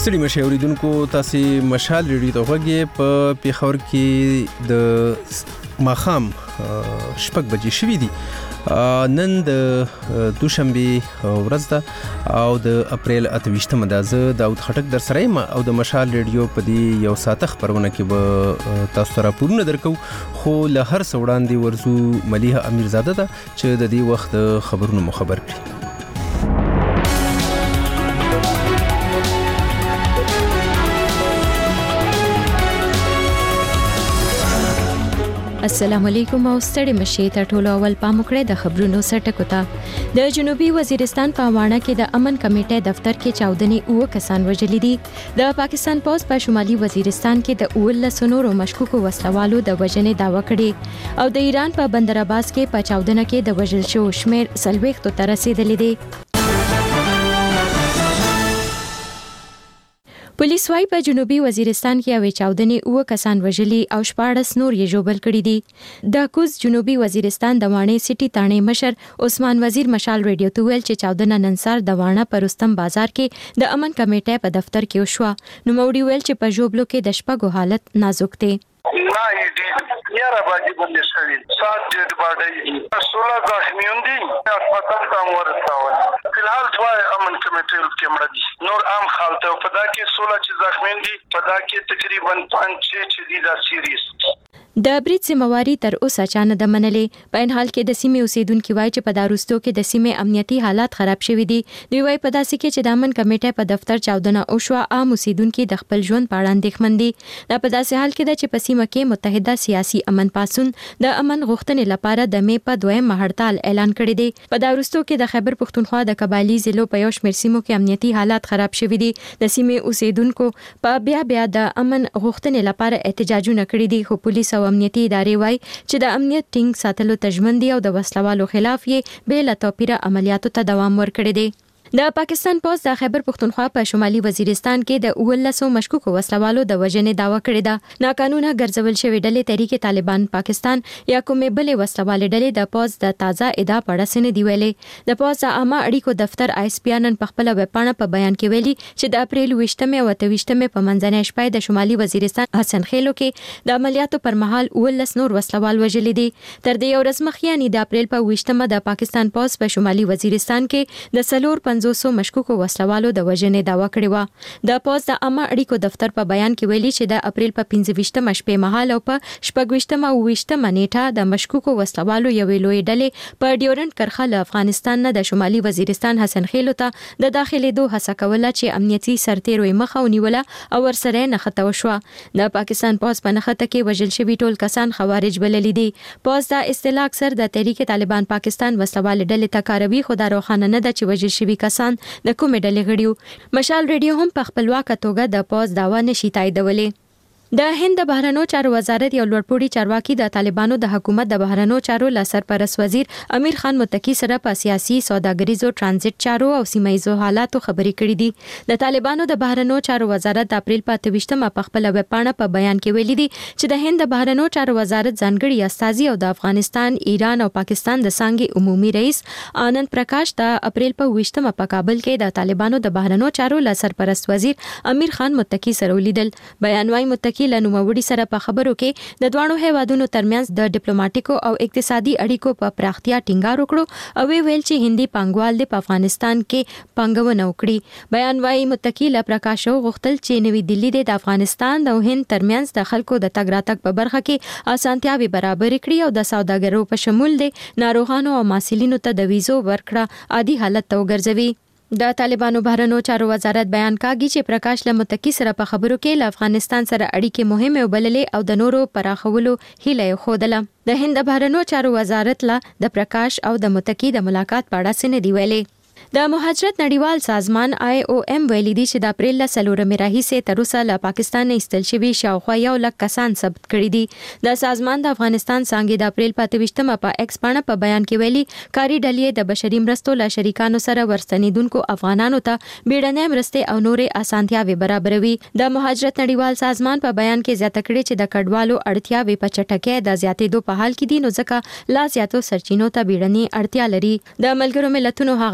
ستړي مشه اوریدونکو تاسو مشال ریډیو ته وګورئ په پیښور کې د ماخام شپږ بجې شوې دي. نن د دوشنبه ورځ ده او د اپریل 28مه ده. زه داود خټک در سره یم او د مشال ریډیو په دې یو ساعت خبرونه کې به تاسو ته راپورونه درکو. خو له هر څه وړاندې ورزو ملیحه امیرزاده ده چې د دې وخت خبرونه مو خبر کړي. السلام علیکم او ستړي مشه ته ټولو اول پام وکړئ د خبرونو سرټکو ته. د جنوبي وزیرستان په واڼه کې د امن کمیټې دفتر کې چاودنې 9 کسان وژل دي. د پاکستان پوز په شمالي وزیرستان کې د 19 نورو مشکوکو وسلوالو د وژنې دعوه کړې او د ایران په بندر عباس کې په چاودنه کې د وژل شو شمیر 40 ته رسیدلی دی. پولیس وايي په جنوبي وزیرستان کې اوې چاودنې 9 کسان وژلي او 14 نور یې ژوبل کړي دي. د کوز جنوبي وزیرستان د واڼې سټي تانې مشر عثمان وزیر مشال ریډیو ته ویل چې چاودنه ننسار د واڼه پر رستم بازار کې د امن کمیټې په دفتر کې وشوه. نو موړي ویل چې په ژوبلو کې د شپږو حالت نازک دی. نه دې یاره باندې باندې شوی 7 ډېډ باډي 16 زخمیون دي هسپتال ته ورسول. فلحال ټول امن کمیټې کې مړ دي. نور عام خلک په دا کې 16 چې زخمیون دي په دا کې تقریبا 5 چې دي دا سیریس. د برید سیمواري تر اوسه چانه د منلې. په ان حال کې د سیمې اوسیدونکو وایي چې په داروستو کې د سیمې امنیتي حالات خراب شوي دي. دوی وایي په داسې کې چې د امن کمیټې په دفتر چاودنه وشوه عام اوسیدونکو د خپل ژوند په اړه اندېښمن دي. دا په داسې حال کې ده چې په سیمه کې متحده سیاسي امن پاسون د امن غوښتنې لپاره د مې په 2 هړتال اعلان کړی دی. په داروستو کې د خیبر پښتونخوا د قبایلی ضلعو په یو شمېر سیمو کې امنیتي حالات خراب شوي دي. د سیمې اوسیدونکو په بیا د امن غوښتنې لپاره احتجاجونه کړي دي. خو پولیس او امنیتي ادارې وایي چې د امنیت ټینګ ساتلو تجمن دي او د وسلوالو خلاف یې بې له توپیره عملیاتو ته دوام ورکړی دی. د پاکستان پوز د خیبر پښتونخوا په شمالي وزیرستان کې د 19 مشکوکو وسلوالو د وژنې دعوه کړې ده. ناقانونه ګرځول شوې ډلې تحریک طالبان پاکستان یا کومې بلې وسلوالې ډلې د پوز د تازه ادعا په اړه سند دی ویلي. د پوز د عامه اړیکو دفتر آی اس پی نن په خپل ویب پاڼه په بیان کې ویلي چې د اپریل 28مه او 28مه په منځنۍ شپه د شمالي وزیرستان حسن خیلو کې د عملیاتو پر مهال 19 نور وسلوال وژل دي. تر دې یو ورځ مخکې یعنی د اپریل په 28مه د پاکستان پوز په شمالي وزیرستان کې د 450 مشکوکو وسلوالو د وژنې دعوه کړې و. د پوز د عامه اړیکو دفتر په بیان کې ویلي چې د اپریل په 25مه شپې مهال او په 26مه او 28مه نیټه د مشکوکو وسلوالو یوې لوی ډلې په ډیورنت کرښه له افغانستان نه د شمالي وزیرستان حسن خیلو ته د داخلېدو هڅه کوله چې امنیتي سرتیرو یې مخه ونیوله او ورسره نښته وشوه. د پاکستان پوز په نښته کې وژل شوي ټول کسان خوارج بللي دي. پوز د اصطلاح اکثر د تحریک طالبان پاکستان وسلوال ډلې ته کاروي خو دا روښانه نه ده چې وژل شوي کسان د کومې ډلې غړي. مشال ریډیو هم په خپلواکه توګه د پوز داوا نشي تاییدولی. د هند د بهرنیو چارو وزارت یو لوړپوړي چارواکي د طالبانو د حکومت د بهرنیو چارو سرپرست وزیر امیر خان متقی سره په سیاسي سوداګریزو ترانزیت چارو او سیمایي حالاتو خبرې کړې دي. د طالبانو د بهرنیو چارو وزارت د اپریل په 28مه په خپل ویب پاڼه په بیان کې ویلي دي چې د هند د بهرنیو چارو وزارت ځانګړي استازي او د افغانستان، ایران او پاکستان د څنګه عمومي رئیس آنند پرکاش د اپریل په 28مه په کابل کې د طالبانو د بهرنیو چارو سرپرست وزیر امیر خان متقی سره ولیدل. بیان وايي متقی له نوموړي سره په خبرو کې د دوانو هیوادونو ترمنځ د ډیپلوماټیکو او اقتصادي اړیکو په پراختیا ټینګار وکړو او ویل چې هندي پانګوال د افغانستان کې پانګونه وکړي. بیان وايي متقی له پرکاشو غوښتل چې نوې دلی د افغانستان او هند ترمنځ د خلکو د تګ راتګ په برخه کې اسانتیاوي برابر کړي او د سوداګرو په شمول د ناروغانو او محصلینو ته د ویزو ورکړه عادي حالت ته وګرځوي. د طالبانو بهرنیو چارو وزارت بیان کاږي چې پرکاش له متقی سره په خبرو کې له افغانستان سره اړیکې مهمه وبللې او د نورو پراخولو هیله یې خوده. د هند بهرنیو چارو وزارت له د پرکاش او د متقی د ملاقات په اړه سند دی ویلي. د مهاجرت نړیوال سازمان IOM ویلي دی چې د اپریل 4 راهیسې تر اوسه له پاکستان ایستل شوي شاوخوا 1 لک کسان ثبت کړي دي. د سازمان د افغانستان څنګه د اپریل 28مه په ایکس باندې په بیان کې ویلي کاری ډلې د بشري مرستو له شریکانو سره ورستنیدونکو افغانانو ته بیړنۍ مرستې او نورې اسانتیاوي برابروي. د مهاجرت نړیوال سازمان په بیان کې زیاته کړې چې د کډوالو اړتیاوي په چټکۍ د زیاتېدو په حال کې دي نو ځکه لا زیاتو سرچینو ته بیړنۍ اړتیا لري. د ملګرو ملتونو هغه سازمان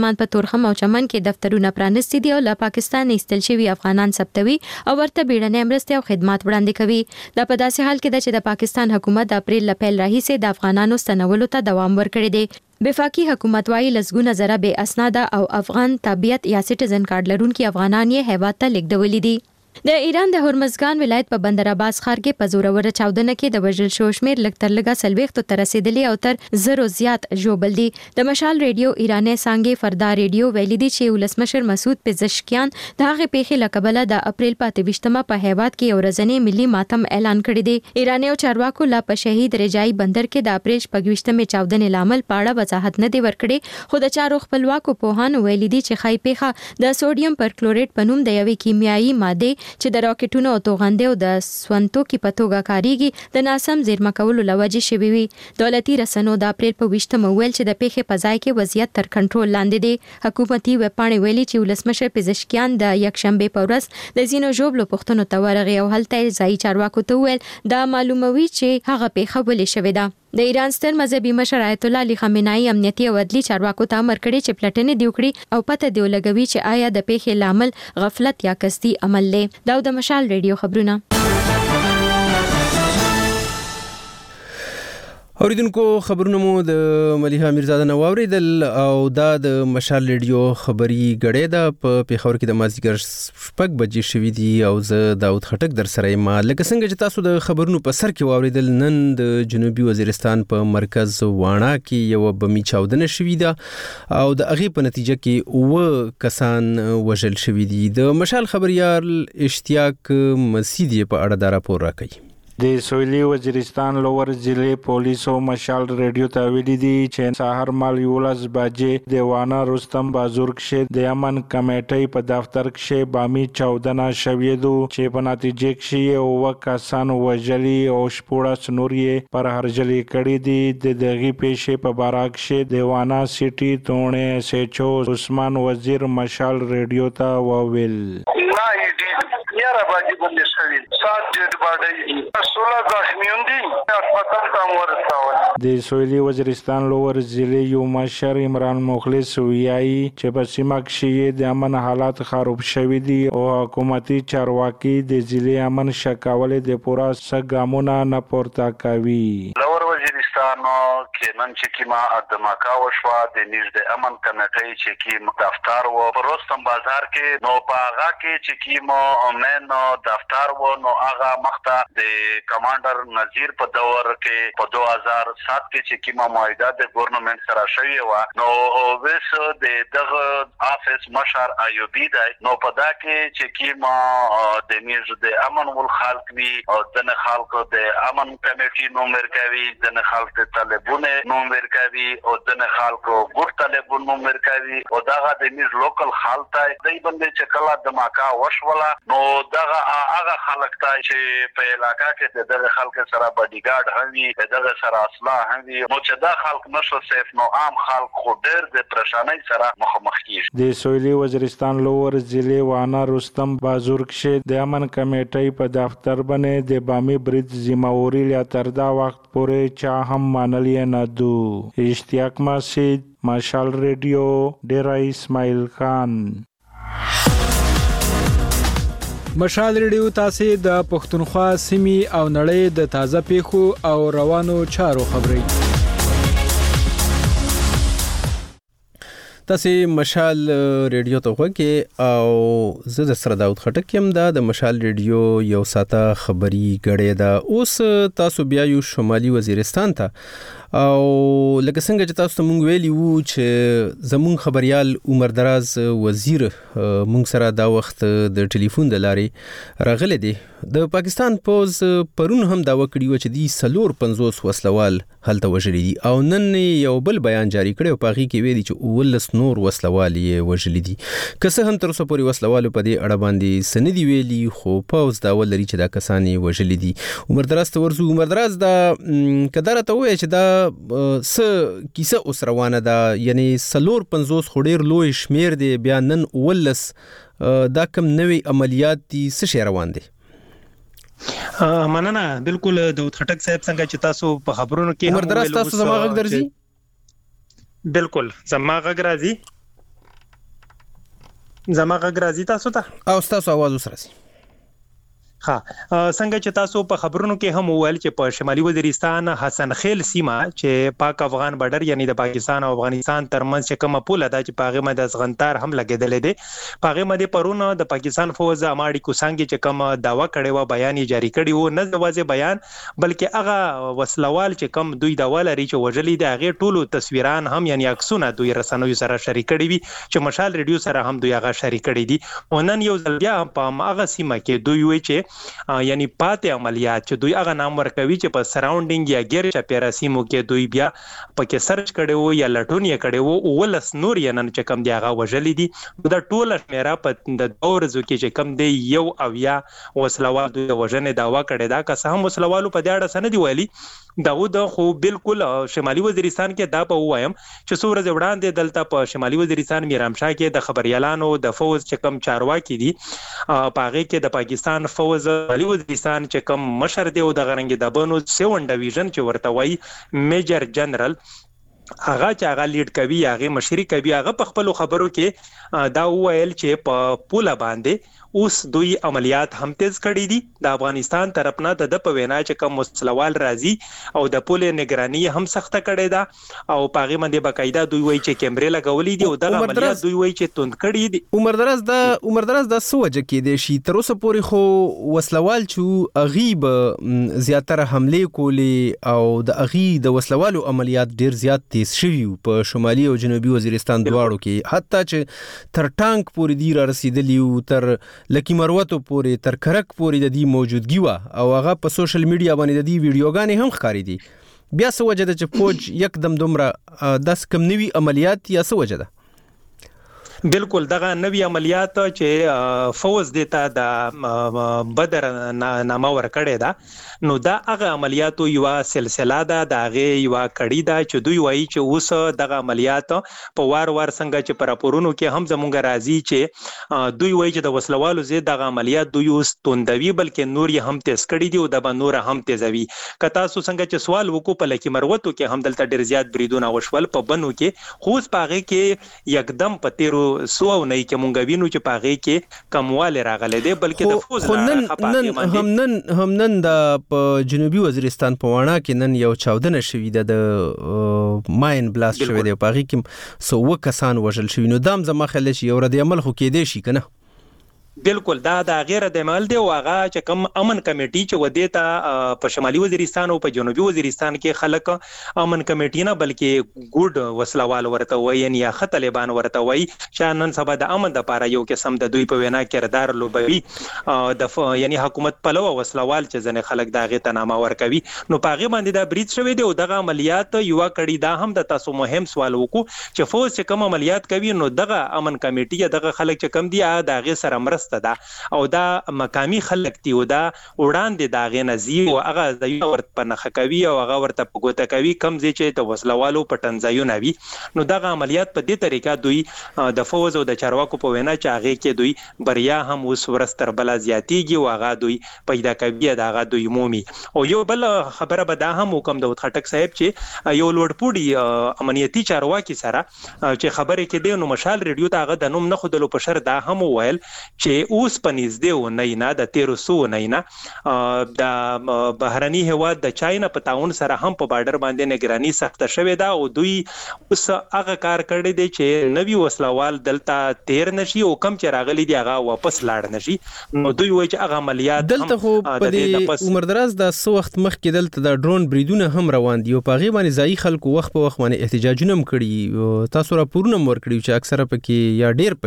اسمان په تورخم او چمن کې دفترونه پرانستي دي او له پاکستان ایستل شوي افغانان ثبتوي او ورته بیړنۍ مرستې او خدمات وړاندې کوي. دا په داسې حال کې ده چې د پاکستان حکومت د اپریل له پیل راهیسې د افغانانو ستنولو ته دوام ورکړی دی. وفاقي حکومت وايي لسګونه زره بې اسناده او افغان تابعیت یا سټیزن کارت لرونکي افغانان یې هیواد ته لیږدولي دي. د ایران د هرمزګان ولایت په بندر عباس ښار کې په زوروره چاودنه کې د وژل شو شمیر لږ تر لږه 40 ته رسیدلی او تر 0 زیات ژوبل دي. د مشال ریډیو ایرانی څنګه فردا ریډیو ویلي دي چې ولسمشر مسعود پزشکیان د هغه پیښې لقبله د اپریل 28مه په هیواد کې یو ورځنی ملي ماتم اعلان کړی دی. ایرانی او چارواکو لا په شهید رجای بندر کې د اپریل 28مه چاودنې لامل پاړه وضاحت نه دی ورکړي، خو د چارو خپلواکو پوهانو ویلي دي چې خای پیښه د سوډیم پرکلوریټ په نوم د یوې کیمیاوي ماده چې د راکټونو او توغندې او د سونتو کې په توګه کاریږي د ناسم زیرمه کولو لوجې شوي وي. دولتي رسنیو د اپریل په 28مه ویل چې د پیښې په ځای کې وضعیت تر کنټرول لاندې دی. حکومتي ویبپاڼې ویلي چې ولسمشر پزشکیان د یکشنبه په ورځ د ځینو ژوبلو پوښتنو ته ورغی او هلته ځایي چارواکو ته ویل دا معلوموي چې هغه پیښه ولې شوې ده. د ایران ستر مذهبي مشر آیت الله علي خامنه‌ای امنیتي او عدلي چارواکو ته امر کړی چې پلټنې دی وکړي او پته دی ولګوي چې آیا د پیښې لامل غفلت یا قصدي عمل لې. دا د مشال ریډیو خبرونه. اوریدونکو خبرونه مو د ملیحه میرزاده نو اوریدل او دا د مشال ریډیو خبري غړې ده په پیښور کې د مازیګر 6 بجې شوې دي او زه داود خټک در سره یم. لکه څنګه چې تاسو د خبرونو په سر کې واوریدل، نن د جنوبي وزیرستان په مرکز واڼه کې یو بمي چاودنه شوې ده او د هغې په نتیجه کې 9 کسان وژل شوي دي. د مشال خبريال اشتیاق مسیدی په اړه دا راپور راکوي. د سویلي وزیرستان لوور ضلع پولیسو مشال ریډیو ته ویلي دي چې سحر مال 11 بجې د وانه رستم بازور کې د امن کمیټې په دفتر کې بامي چاودنه شوې ده چې په نتیجه کې یو کسان وژلي او شپږ نور یې پر هرجلي کړي دي. د دغه پیښې په باره کې د وانه سټي تونه سچو عثمان وزیر مشال ریډیو ته وویل 11 بجې باندې شوی 7 ډېډ باډي 16 زخمیون دي هسپتال ته ورسول. د سویلي وزیرستان لوور ضلع یو مشر عمران مخلص ویایي چې په سیمه کې د امن حالات خراب شوي دي او حکومتي چارواکي د ضلع امن شکاولې د پورا سګامونه نه پورته کوي. لوور وزیرستان کې نن چې کیما ادماکا وشوا د نږدې امن کمیټې چې کی دفتر و پروستم بازار کې نو پاغا کې چې کیما مین دفتر و نو هغه مخته د کمانډر نذیر په دور کې په 2007 کې چې کیما معاهده د ګورنمنت سره شوی و نو وس د دغه افیس مشر ایوبی دی نو په دا کې چې کیما د میز د امن ول خلق وی او د خلکو د امن کمیټې نوم ورکوي د خلکو طالبونه نوم ورکوي او د خلکو ګور طالبونه نوم ورکوي او دغه د میز لوکل خلک ته دای باندې چې کله د ماکا وشوله نو دغه هغه خلک ته چې په علاقې کې د خلکو سره باډیګارد هم وي دغه سره اسلحه هم وي نو چې دا خلک نشو سیف نو عام خلک خو ډېر د پریشانۍ سره مخامخ کیږي. د سویلي وزیرستان لوور ضلع وانه رستم بازور کې د امن کمیټې په دفتر باندې د بامي برید ذمہواری لا تر دا وخت پورې چا هم منلې نه دو. اشتیاق مسید مشال ریډیو ډیرا اسماعیل خان. مشال ریډیو تاسو د پښتونخوا سیمې او نړۍ د تازه پیښو او روانو چارو خبري. تاسو مشال ریډیو ته وګورئ او زه د سره داود خټک یم. دا د مشال ریډیو یو ساته خبري غړې ده. اوس تاسو بیا یو شمالي وزیرستان ته او لکه څنګه چې تاسو ته مونږ ویلی وو چې زمونږ خبريال عمر دراز وزیر مونږ سره دا وخت د ټلیفون د لارې راغلی دی. د پاکستان پوز پرون هم دا وکړي و چې دی 450 وسلوال هلته وژلي دي او نن یو بل بیان جاری کړی او پاغي کې ویلي چې 19 نور وسلوال یې وژلي دي. که څه هم تر اوسه پورې وسلوالو په دې اړه باندې سندي ویلي خو پوز دا ولري چې دا کسان یې وژلي دي. عمر دراز ته ورزو. عمر دراز دا کدار ته وایي چې دا س کیسه اوس روانه ده، یعنی 450 خډیر لوی شمیر دی بیا نن 19 دا کم نوې عملیات دي څه شي روان دي؟ مننه. بالکل داود خټک صاحب څنګه چې تاسو په خبرونو کې عمر دراز تاسو زما غږ درځي؟ بالکل زما غږ راځي. زما غږ راځي تاسو ته او تاسو आवाज وسره سي ها څنګه چې تاسو په خبرونو کې هم وویل چې په شمالي وزیرستان حسن خیل سیمه چې پاک افغان بارډر یعنی د پاکستان او افغانستان ترمنځ چې کومه پوله ده چې پاغه مده زغنتار هم لګیدلې ده پاغه مده پرونه د پاکستان فوج اماړي کوسانګي چې کوم داوا کړي و بیان جاری کړي و نه دواځي بیان بلکې هغه وسلوال چې کوم دوی داوا لري چې وجلې د هغه ټولو تصویران هم یعنی عکسونه دوی رسنوي سره شریک کړي وي چې مشال ریډیو سره هم دوی هغه شریک کړي دي ونن یو ځل بیا په هغه سیمه کې دوی وی چې یعنی پاتې عملیات چې دوی هغه نام ورکوي چې په سراوندینګ یا غیر چاپیره سیمو کې دوی بیا پکې سرچ کړي وو یا لټون یې کړي وو ولس نور یې نن چې کم دی هغه وجلې دي د ټوله شمیره په د دور کې چې کم دی یو او یا وسلوال دوی وجنې داوا کړي دا که هم وسلوالو په دې اړه سند دی ویلي داود خو بالکل شمالي وزیرستان کې دا په وایم چې څو ورځې وړاندې دلته په شمالي وزیرستان میرامشاه کې د خبريالانو د فوج چې کم چارواکي دي پاغه کې د پاکستان فوج شمالي وزیرستان چې کم مشر دی او د غرنګ د بنو 7 ډیویژن چې ورته وایي میجر جنرال هغه چې هغه لیډ کوي هغه مشري کوي هغه په خپل خبرو کې دا ویل چې په پوله باندې اوس دوی عملیات هم تیز کړي دي د افغانستان طرف نه د په وینا چې کوم مسلوال راځي او د پوله نگرانی هم سخته کړي ده او پاغي باندې باقاعده دوی وایي چې کیمرې لګولې دي او د عملیات دوی وایي چې توند کړي دي عمر دراز د سوجه کې دي شي تر اوسه پورې خو وسلوال چې غیب زیاتره حمله کولې او د اغي د وسلوالو عملیات ډیر زیات تیز شوي په شمالي او جنوبي وزیرستان دواړو کې حتی چې تر ټانک پورې دی را رسیدلی او تر لکی مروتو پورې تر کرک پورې د دې موجودګي وا او هغه په سوشل میډیا باندې د دې ویډیوګانې هم ښکاري دي بیا څه وجه ده چې فوج یکدم دومره داس کم نوي عملیات یا څه وجه ده بالکل دغه نوی عملیات چې فوز دیتا د بدر نامه ورکړی دا نو دا هغه عملیاتو یو سلسله ده د هغه یو کړی دا چې دوی وایي چې اوس دغه عملیات په وار څنګه چې پر راپورونو کې هم زمونږ راځي چې دوی وایي چې د وسلوالو زید دغه عملیات دوی اوس توندوي بلکې نور یې هم تیز کړی دی او د نور هم تیزوي کتا سو څنګه چې سوال وکړو په لکی مروتو کې هم دلته ډیر زیات بریدونه وشول په بنو کې خو پاغه کې یکدم په تیرو سو او نه کې مونږ وینو چې پاغه کې کمواله راغله دي بلکې د فوز هم نن د جنوبي وزیرستان په وانا کې نن یو چاودنه شوې ده د ماین بلاست شوې ده پاغه کې سو وکسان وژل شوې نو دام زما خل شي یو رد عمل خو کې دی شي کنه بالکل دا غیر د عمل دی او هغه چې کوم امن کمیټي چې ودیتا په شمالي وزیرستان او په جنوبي وزیرستان کې خلک امن کمیټي نه بلکې ګډ وسلوال ورته وایي یا طالبان ورته وایي چې نن سبا د امن لپاره یو قسم د دوی په وینا کردار لوبوي د یعنی حکومت پلو وسلوال چې ځنه خلک داغه تنامه ورکوي نو پاغه باندې دا برید شوی دی او دغه عملیات یو کړي دا هم د تاسو مهم سوال وکړو چې فوج چې کوم عملیات کوي نو دغه امن کمیټي دغه خلک چې کم دي داغه سره مرسته ده او دا مقامی خلک دی او دا وړاندې داغه نزي او هغه د یو ورته پنخه کوي او هغه ورته پګوته کوي کم ځای چې د وسلوالو پټنځایونه وي نو دغه عملیات په دې طریقه دوی د فوج او د چارواکو په وینا چې هغه کې دوی بریا هم اوس ورستر بل زیاتیږي او هغه دوی پیدا کوي دغه دوی مومي او یو بل خبره به دا هم حکم د خټک صاحب چې یو لوړپوړي امنیتي چارواکي سره چې خبره کې دی نو مشال ریډیو ته هغه د نوم نه خودلو په شر دا هم ویل چې اوس پنځ دی نه د 1300 نه د بهرني هواد د چاینا په تعاون سره هم په بارډر باندې نگرانی سخته شوې ده او دوی اوس هغه کار کړی دی چې نوی وسلوال دلته تیر نشي او کم چې راغلي دی هغه واپس لاړ نشي نو دوی وایي چې هغه عملیات دلته خو په دې عمر دراز د سو وخت مخکې دلته د ډرون بریدونه هم روان دي او په غي باندې ځای خلکو وخت په وخت باندې احتجاجونه هم کړي تاسو راپورونه مور کړی چې اکثره پکې یا ډیر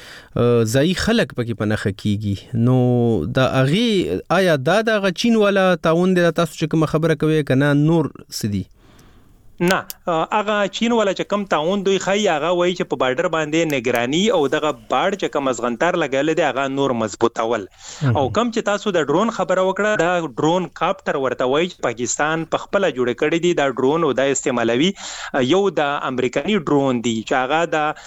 پکې ځای خلک پکې پنخه کیږي نو دا اغي آیا دا د چین والا تعاون د تاسو چې کوم خبره کوي کنه نور سدي نه هغه چین ولا چې کم تعاون دوی خای هغه وایي چې په بارډر باندې نگرانی او دغه بارډ چې کم ازغنتار لګل دی هغه نور مضبوطول او کم چې تاسو د ډرون خبره وکړه دا ډرون کاپټر ورته وایي چې پاکستان په خپل جوړ کړی دی دا ډرون او د استعمالوي یو د امریکایي ډرون دی چې هغه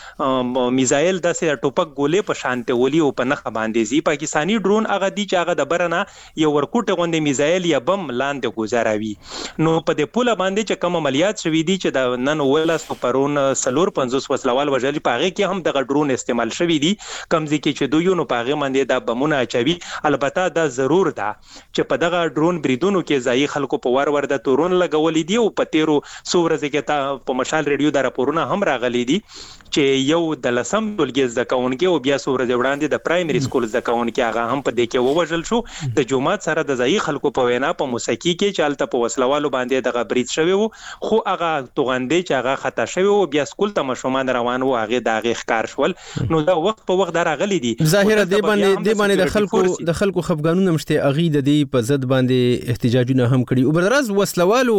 د میزایل د ټوپک ګولې په شانته ولي او په نخ باندې زی پاکستانی ډرون هغه دی چې هغه د برنه یو ورکوټه غوندې میزایل یا بم لاندې گزاروي نو په دې پوله باندې چې کوم عملیات زیات شوي دي چې د نن ولس پرون 450 وسلوال وژل په هغه کې هم د ډرون استعمال شوي دي کمزې کې چې دوی نو په هغه باندې د بمونه اچوي. البته دا ضرور ده چې په دغه ډرون بریدونو کې ځای خلکو په ور د تورون لګولې دي او په تیرو څورځ کې تا په مشال ریډیو د راپورونه هم راغلي دي چې یو د لسم ټولګي زکونکي او بیا څورځ وړاندې د پرایمري سکول زکونکي هغه هم په دې کې ووژل شو. د جمعات سره د ځای خلکو په وینا په موسیقي کې چالت په وسلوالو باندې دغه برید شوی وو خو هغه توغندې چې هغه خطا شوی وو بیا سکول ته مشومان روان وو هغه دغه ښکار شول. نو دا وخت په وخت راغلي دي ظاهره دی باندې د خلکو خفګانونه مشته اغي د دې په ضد باندې احتجاجونه هم کړي. او برز وسلوالو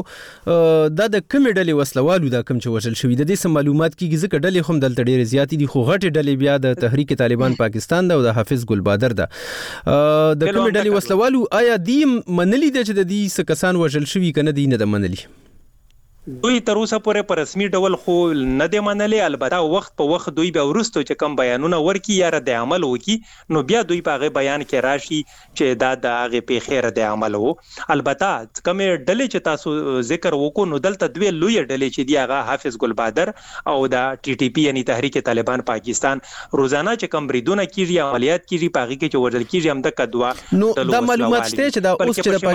د کوم ډلې وسلوالو دا کوم چې وژل شوی د دې سم معلومات کیږي ځکه ډلې هم دلته ډېر زیاتې دي خو غټې ډلې بیا د تحریک طالبان پاکستان دا او د حافظ ګل بادر دا د کوم ډلې وسلوالو آیا دی منلی د چې د دې سکسان وژل شوی کنه دی نه د منلی دوی تر اوسه پورې په رسمي ډول خو نه دی منلي. البته وخت په وخت دوی به ورستو چې کم بیانونه ورکي یا رد عمل وکي نو بیا دوی په هغه بیان کې راشي چې دا د هغه په خیر د عمل وو. البته کوم ډلې چې تاسو ذکر وکړو نو دلته دوی لوی ډلې چې دی هغه حافظ ګل بادر او د ټي ټي پی یعنی تحریک طالبان پاکستان روزانه چې کم بریدونه کیږي عملیات کیږي په هغه کې چې وژل کیږي هم د کدوا نو دا معلومات شته چې دا اوس چې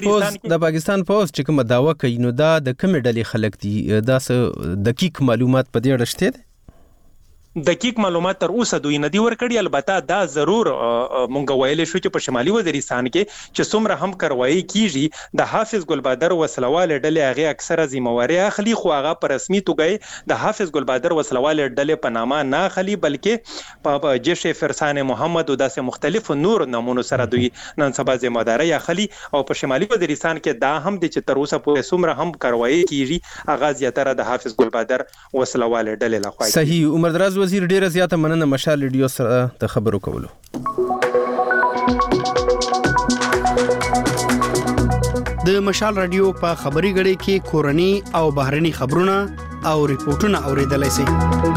د پاکستان پوز چې کوم داوا کوي نو دا د کوم ډلې خلک دي دا دقیق معلومات په دې اړه شته. دقیق معلومات تر اوسه دوی نه دی ورکړي. البته دا ضرور مونږ ویل شو چې په شمالي وزیرستان کې چې څومره هم کاروایی کیږي د حافظ ګل بادر وسلوال ډلې هغه اکثره ذمہواری اخلي خو هغه په رسمي توګه د حافظ ګل بادر وسلوال ډلې په نامه نه اخلي بلکې په جيش فرسان محمد او داسې مختلف نور نمونو سره دوی نن سبا ذمہداري اخلي. او په شمالي وزیرستان کې دا هم د چې تر اوسه پورې څومره هم کاروایی کیږي هغه زیاتره د حافظ ګل بادر وسلوال ډلې لخوا. صحیح. عمر دراز وزیر ډیره زیاته مننه مشال ریډیو سره د خبرو کولو. د مشال رادیو په خبري غړي کې کورني او بهرني خبرونه او ریپورتونه اوریدلای شئ.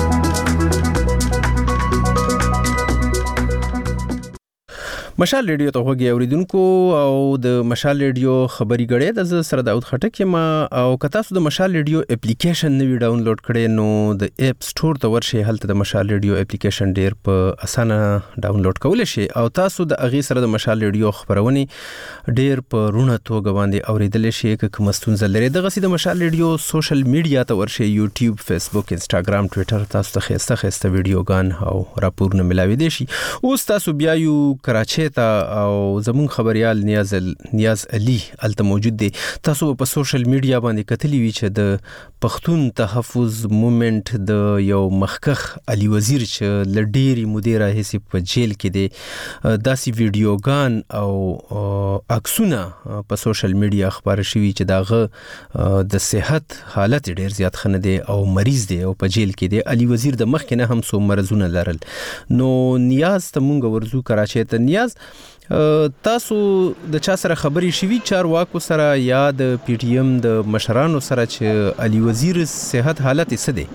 مشال ریډیو ته وګورئ اوریدونکو او د مشال ریډیو خبري غړي د سره داود خټک ما او کتا سو د مشال ریډیو اپلیکیشن نوی ډاونلوډ کړئ نو د اپ سٹور ته ورشئ. هلته د مشال ریډیو اپلیکیشن ډیر په اسانه ډاونلوډ کولای شئ او تاسو د اغه سره د مشال ریډیو خبرونه ډیر په رونه توګه باندې اوریدل شئ. که کوم ستونزه لري دغه سي د مشال ریډیو سوشل میډیا ته ورشئ یوټیوب فیسبوک انستګرام ټوئیټر تاسو ته خسته ویډیوګان او راپورونه ملاوي دي شي. اوس تاسو بیا یو کراچي او زمون خبريال نیاز علي الته موجود دي. تاسو په سوشل میډیا باندې کتلی وی چې د پښتون تحفظ موومېنت د یو مخکخ علي وزیر چې لډيري مدیره هسي په جیل کې دي داسي ویډیوګان او عکسونه په سوشل میډیا خبر شوي چې داغه د صحت حالت ډیر زیات خنه دي او مریض دي او په جیل کې دي. علي وزیر د مخ کې نه هم سو مرزونه لرل. نو نیاز ته مونږ ورزو کراچي ته. نیاز تاسو د چا سره خبري شوي چارواکو سره یا د پی ټی ایم د مشرانو سره چې علي وزیر صحت حالت یې څه دی؟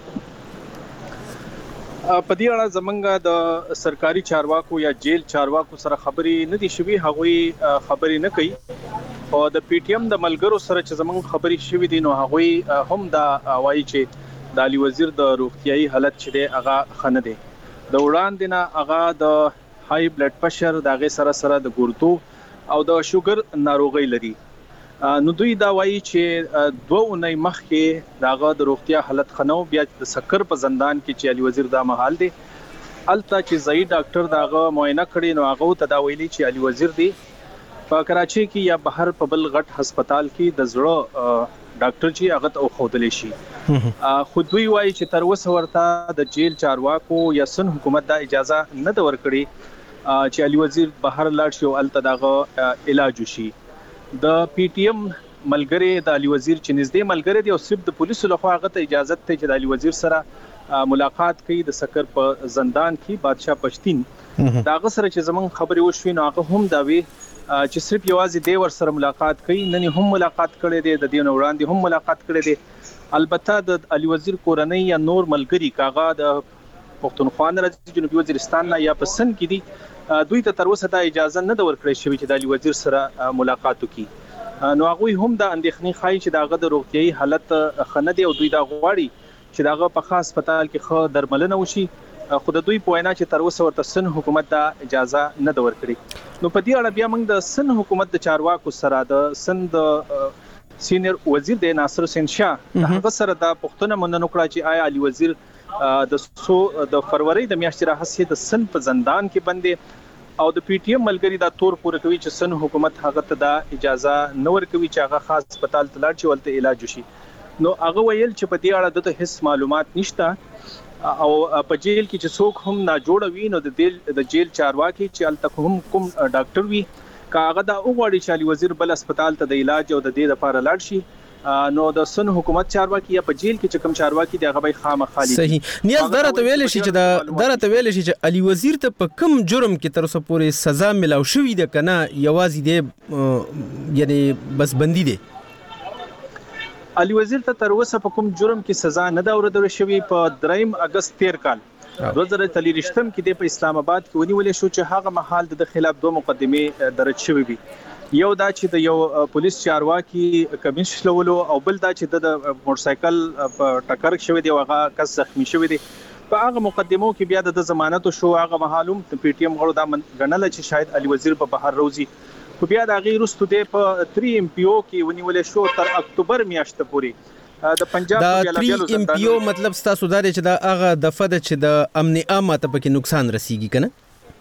په دې اړه زمونږ د سرکاري چارواکو یا جیل چارواکو سره خبري نه دي شوي. هغوی خبري نه کوي او د پی ټی ایم د ملګرو سره چې زمونږ خبري شوي دي نو هغوی هم دا وایي چې د علي وزیر د روغتيایي حالت چې دی هغه خنه دی. د وړاندې نه هغه د های بلډ پريشر دغه سره د ګردو او د شوګر ناروغي لري. نو دوی دا وایي چې 2 اونۍ مخکې دغه د روغتیا حالت خنو بیا د سکر په زندان کې چې علي وزیر دا مهال دی الته چې ځای ډاکټر دغه معاینه کړي نو هغه ته دا ویلي چې علي وزیر دی په کراچي کې یا بهر په بل غټ هسپتال کې د زړه ډاکټر چې هغه ته خوذل شي. خو دوی وایي چې تر اوسه ورته د جیل چارواکو یا سن حکومت دا اجازه نه دا ورکړي چې علي وزیر بهر لاړ شي او الته دغه علاج وشي. د پی ټی ایم ملګری د علي وزیر چې نږدې ملګری دی او صرف د پولیسو لخوا هغه ته اجازه ته چې د علي وزیر سره ملاقات کوي د سکر په زندان کې بادشاہ پښتين داغه سره چې زمون خبري وشوي نو هغه هم دا وی چې صرف یوازې دی ور سره ملاقات کوي. نن هم ملاقات کړي دي د دې وړاندې هم ملاقات کړي دي. البته د علي وزیر کورنۍ یا نور ملګری کاغه د پښتونخوا نه راځي جنوبي وزیرستان نه یا پسند کې دي دوی ته تر اوسه دا اجازه نه ورکړې شوې چې د علي وزیر سره ملاقات وکړي. نو هغه هم د اندېښنې خای چې داغه د روغتيایي حالت خنه دی او دوی دا غواړي چې داغه په خاص هسپتال کې خو درملنه وشي خو د دوی په وینا چې تر اوسه ورته سن حکومت دا اجازه نه دا ورکړي نو په دې اړه بیا موږ د سن حکومت د چارواکو سره د سن د سینیئر وزیر د ناصر حسین شاه هغه سره د پښتون مننه کړه چې آیا علي وزیر د فروری د میاشتې راهسي د سن په زندان کې بندي او د پی ټی ایم ملګری دا تور پوره کوي چې سن حکومت هغه ته دا اجازه نه ورکوي چې هغه خاص هسپتال ته لاړ شي ولته علاج وشي نو هغه ویل چې په دې اړه د هیڅ معلومات نشته او په جیل کې چې څوک هم نه جوړ وي نو د جیل چارواکي چې الته کوم ډاکټر وي کاغه دا وګړي چې علي وزیر بل هسپتال ته د علاج او د دې لپاره لاړ شي نو د سن حکومت چارواکي یا په جیل کې چې کوم چارواکي دی هغه به خامخالي صحیح نیاز درته ویل شي چې علي وزیر ته په کوم جرم کې تر اوسه پورې سزا ملاو شوې ده کنه یوازې دی یعنی بس بندي دی علي وزیر ته تر اوسه په کوم جرم کې سزا نه دا اوریدل شوې په 3 اگست 13 کال 2023 کې د اسلام آباد کې ونیول شو چې هغه مهال د خلاف 2 مقدمه درج شوې وي یو دا چې د یو پولیس چارواکي کمشلولو او بل دا چې د موټر سایکل په ټکر شوی دی هغه کس زخمی شوی دی په هغه مقدمو کې بیا د ضمانت شو هغه معلوم پی ټی ایم غړو دا غنل چې شاید علي وزیر په بهر روزي خو بیا د غیر رستو دی په 3 ام پی او کې ونیول شو تر اکتوبر میاشت پورې د پنجاب د 3 ام پی او مطلب ستاسو دا چې دا هغه دفعه چې د امن عامه ته پکې نقصان رسیږي کنه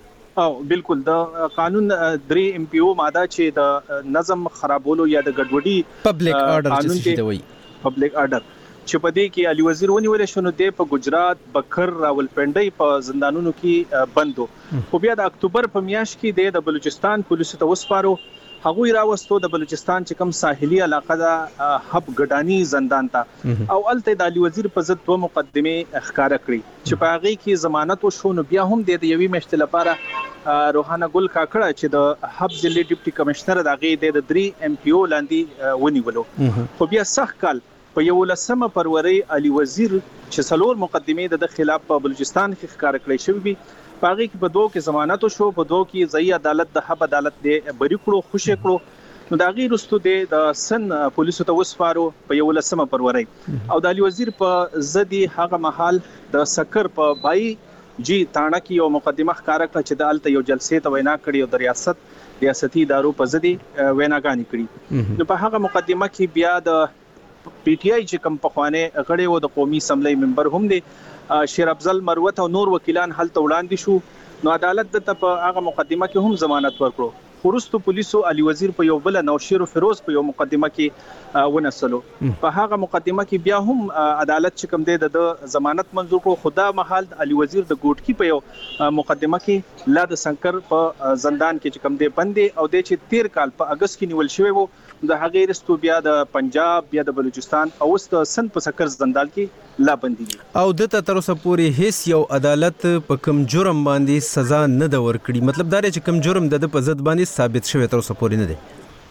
او بالکل د قانون 3 ام پی او ماده چې د نظم خرابولو یا د ګډوډي پبلک آرډر چې څه وایي پبلک آرډر چې په دې کې علي وزیر ونیول شو د په گجرات بکر راولپنډي په زندانونو کې بندو خو بیا د اکتوبر په میاشت کې د بلوچستان پولیسو ته وسپارو هغه راوستو د بلوچستان چې کوم ساحلي علاقه ده حب ګډانی زندان ته او الته د علي وزیر په ضد 2 مقدمه ښکارا کړی چې په هغه کې ضمانت وشو نو بیا هم د یوې مشت لپاره روحانه ګل کاکړه چې د حب ضلع ډیپټي کمشنر دغه د 3 ام پی او لاندې ونیولو خو بیا سخت کال په 11 فروری علي وزیر چې څلور مقدمه د خلاف په بلوچستان کې ښکارا کړی شوی پاغي کې په 2 کې ضمانت شو په 2 کې ځای عدالت د حب عدالت دی بری کړو خوشی کړو نو دا غیر رستو د سن پولیسو ته وسپارو په 11 فروری او د علي وزیر په زدي هغه محل د سکر په 22 جی تاڼه کې یو مقدمه ښکارا کړ چې د الته یو جلسې ته وینا کړی او د ریاستي ادارو په زدي ویناګانی کړی نو په هغه مقدمه کې بیا د پی ټی آی چې کوم پخوانه غړي و د قومي اسمبلی ممبر هم دي شیر افضل مروت او نور وکیلان هلته وړاندې شو نو عدالت د په هغه مقدمه کې هم ضمانت ورکړو خورستو پولیسو علي وزیر په یو بل نوشیر فیروز په یو مقدمه کې ونسلو په هغه مقدمه کې بیا هم عدالت چې کوم دی د ضمانت منظور کړو خدا محل علي وزیر د ګوټکی په یو مقدمه کې لا د سنکر په زندان کې چې کوم دی بندي او د چې 13 کال په اگست کې نیول شوی وو د هغه رستو بیا د پنجاب بیا د بلوچستان او د سن په سکر زندان کې لا بندي او د تر اوسه پورې هیڅ یو عدالت په کوم جرم باندې سزا نه دا ورکړي مطلب دا چې کوم جرم د په ضد باندې ثابت شوی تر اوسه پورې نه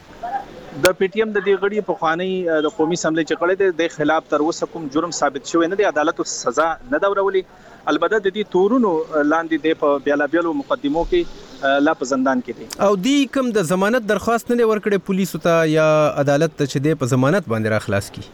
دی د پی ټی ایم د دې غړي په خواني د قومي اسمبلی چې کړي د خلاف تر اوسه کوم جرم ثابت شوی نه دی عدالت سزا نه دا ورولې البته د دې تورونو لاندې د په بیلابیلو مقدمو کې لا په زندان کې دي او دی کوم د ضمانت درخواست نه ورکړي پولیسو ته یا عدالت ته چې د په ضمانت باندې را خلاص کی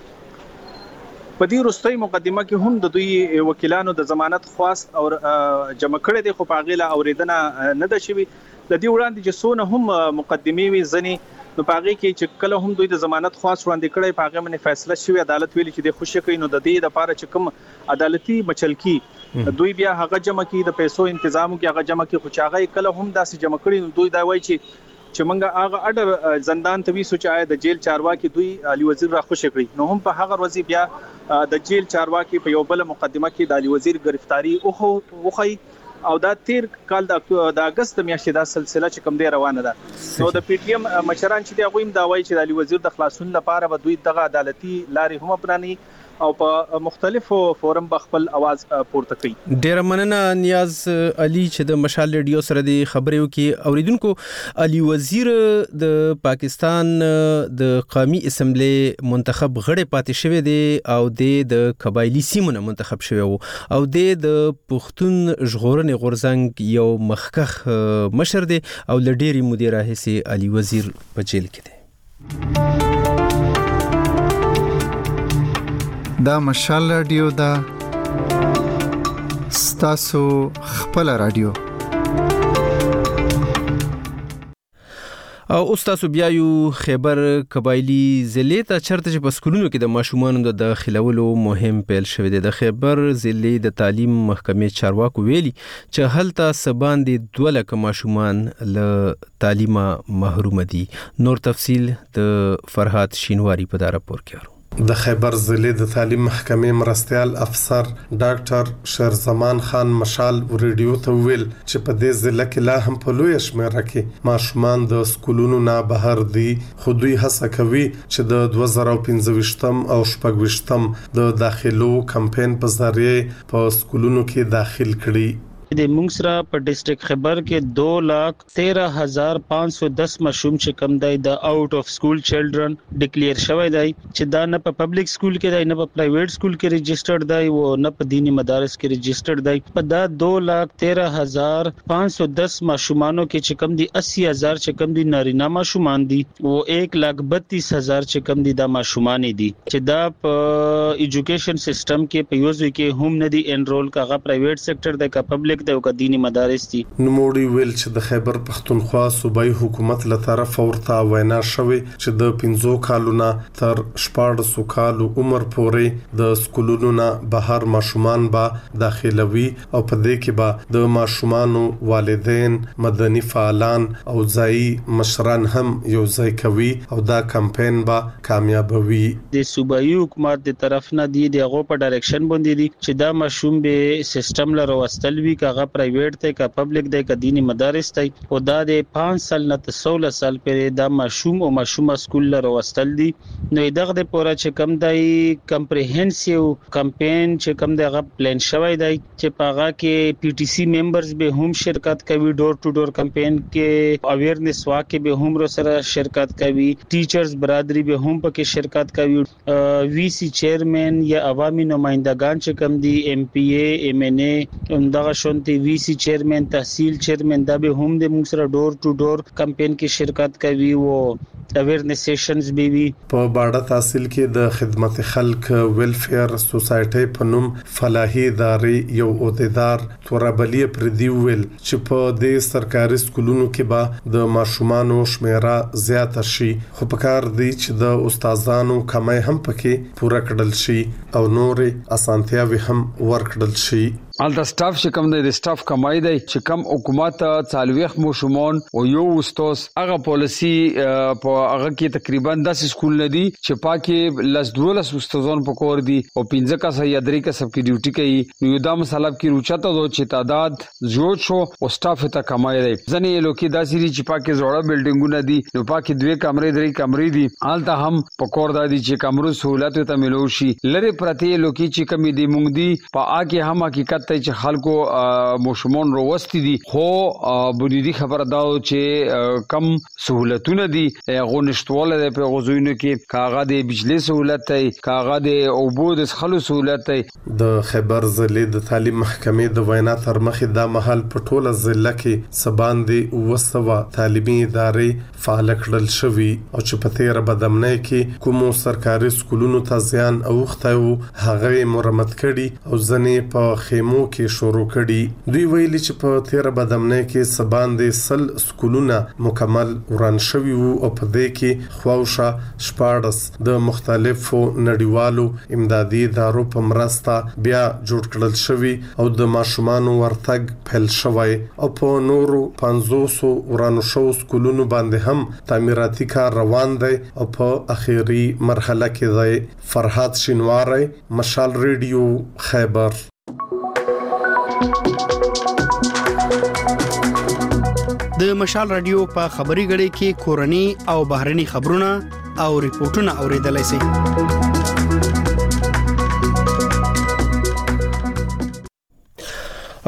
په دې وروستۍ مقدمه کې هم د دوی وکیلانو د ضمانت خواست او جمع کړي دي خو په غیله اوریدنه نه ده شوی د دې وړاندې چې سونه هم مقدمه وي ځنی نو پاغي کې چې کله هم دوی د ضمانت خواست وړاندې کړي پاغه باندې فیصله شوی عدالت ویلي چې د خوشی کوي نو د دې لپاره چې کوم عدالتي مچلکی دوی بیا هغه جمع کی د پیسو تنظیم کې هغه جمع کی خو چاغه کله هم داسې جمع کړي نو دوی دا وایي چې منګه هغه اډر زندان ته وی سوچای د جیل چارواکي دوی علي وزیر را خوشی کړي نو هم په هغه ورځ بیا د جیل چارواکي په یو بل مقدمه کې د علي وزیر گرفتاری او خو او دا 13 کال د اگست میاشتې دا سلسله چې کوم دی روانه ده نو د پی ټی ایم مشران چې دی غویم دا وایي چې د علي وزیر د خلاصون لپاره به دوی دغه عدالتي لارې هم اپناني او په مختلفو فورم بخپل आवाज پورته کوي ډیر مننه نیاز علي چې د مشال ریډیو سره د خبرو کې اوریدونکو علي وزیر د پاکستان د قومي اسمبلی منتخب غړي پاتې شوی دی او د قبایلی سیمونه منتخب شوی وو او د پښتون ژغورنې غورځنګ یو مخکخ مشر دی او لډيري مدیر راهسي علي وزیر په جیل کې دی دا مشال رادیو دا ستاسو خپل رادیو. او اوس تاسو بیا یو خیبر قبایلی ضلع ته چرته چې په سکولونو کې د ماشومانو د داخلولو مهم پیل شوی دی. د خیبر ضلع د تعلیم محکمې چارواکو ویلي چې هلته سباندې 2 لک ماشومان له تعلیمه محروم دي. نور تفصیل د فرهاد شینواری په دا راپور کې. د خیبر ضلع د تعلیم محکمې مرستیال افسر ډاکټر شرزمان خان مشال ریډیو ته ویل چې په دې ضلع کې لا هم په لوی شمیره کې ماشومان د سکولونو نه بهر دي، خو دوی هڅه کوي چې د 2015 او 2016 د داخلو کمپاین په ذریعه په سکولونو کې داخل کړي. د مونږ سره په ډیسټریکټ خیبر کې 2,13,510 ماشوم چې کم دی د آوټ اف سکول چلډرن ډیکلیئر شوی دی چې دا نه په پبلک سکول کې دی، نه په پرایویټ سکول کې ريجسترډ دی او نه په دینی مدارس کې ريجسترډ دی. په دا 2,13,510 ماشومانو کې چې کم دي 80,000 چې کم دي نارینه ماشومان دي او 1,32,000 چې کم دي د ماشومان دي چې دا په ایجوکیشن سیستم کې په یوځای کې هم نه دي انرول کاغه پرایویټ سېکټر د کا پبلک د دینی مدارس دي. نوموړي ویل چې د خیبر پښتونخوا صوبایي حکومت له طرف ورته وینا شوې چې د 15 کالونو تر 14 کالو عمر پورې د سکولونو نه بهر ماشومان به داخلوي او په دې کې به د ماشومانو والدین، مدني فعالان او ځایي مشران هم یو ځای کوي او دا کمپاین به کامیابوي. د صوبایي حکومت د طرف نه دی دغه په ډایرکشن باندې دي چې دا ماشوم به سیستم لره وستل وی کاغه پرایویټ ته کا پبلک دی کا دینی مدارس ته او دا د 5 سال نه 16 سال پرې دا ماشوم او ماشومه سکول لره وستل دي. نو دغه د پوره چې کم دی کمپریهنسیو کمپاین چې کم دی غو پلان شوی دی چې پاغه کې پی ټی سی ممبرز به هم شرکت کوي، ډور ټو ډور کمپاین کې اویرنس واکه به هم سره شرکت کوي، ټیچرز برادری به هم پکې شرکت کوي، وی سی چیرمن یا عوامي نمائندگان چې کم دي ایم پی ای ایم ان ای دغه شونتي وی سی چیرمن، تحصیل چیرمن دا به هم د موږ سره ډور ټو ډور کمپاین کې شرکت کوي او اویرنس سیشنز به وي. په باډه تحصیل کې د خدمت خلک ویلفیر سوسایټي په نوم فلاحي ادارې یو عہدیدار تورابلی پردی ویل چې په دې سرکاري سکولونو کې به د ماشومانو شمیره زیاته شي، خو په کار دی چې د استادانو کمای هم پکې پوره کړل شي او نورې اسانتیاوي هم ورکړل شي. الدا سټاف چې کوم د سټاف کمای دی چې کم حکومت څالويخ مشمون او یو استاد هغه پالیسی په هغه کې تقریبا 10 سکول ندي چې پاکي لس دولس استادان پکور دي او 15 کا سي ادري کا سب کی ډیوټي کوي. نو دا مصالب کی روچته دو چې تعداد زیات شو او سټاف ته کمای دی. ځنې لوکي داسې دي چې پاکي زوړه بلډینګونه دي، نو پاکي 2 کمرې 3 کمرې دي، الته هم پکور دادي چې کمرو سہولت ته ملو شي. لری پرتی لوکي چې کمی دی مونږ دي په اګه هم حقیقت ته چې خلکو مشمون روستي دي، خو بنیادی خبره دا چې کم سہولتونه دي غونښتواله د پیغوزونو کې کاغه د بجلی سہولت ته، کاغه د اوبو د خلو سہولت ته. د خیبر ضلع د تعلیم محکمې د وینا تر مخې دا محل په ټوله ضلع کې سباندې وسوه تعلیمي ادارې فعال کړل شوي او چې په تیر بدمنۍ کې کومو سرکاري سکولونو ته زیان اوخته او هغه مرمت کړي او ځنې په خیمو کې شروع کړي. دوی ویلي چې په تیر بدمنۍ کې سباندې سل سکولونه مکمل وران شوي وو او په دې کې خواوشه 14 د مختلفو نړیوالو امدادي ادارو په مرسته بیا جوړ کړل شوي او د ماشومانو ورتګ پیل شوی او په نورو 500 ورانو شو سکولونو باندې هم تعمیراتي کار روان دی او په اخیری مرحله کې دی. فرهاد شینواری، مشال ریډیو، خیبر. د مشال رادیو په خبري غړي کې کورني او بهرني خبرونه او ریپورتونه اوریدلای شئ.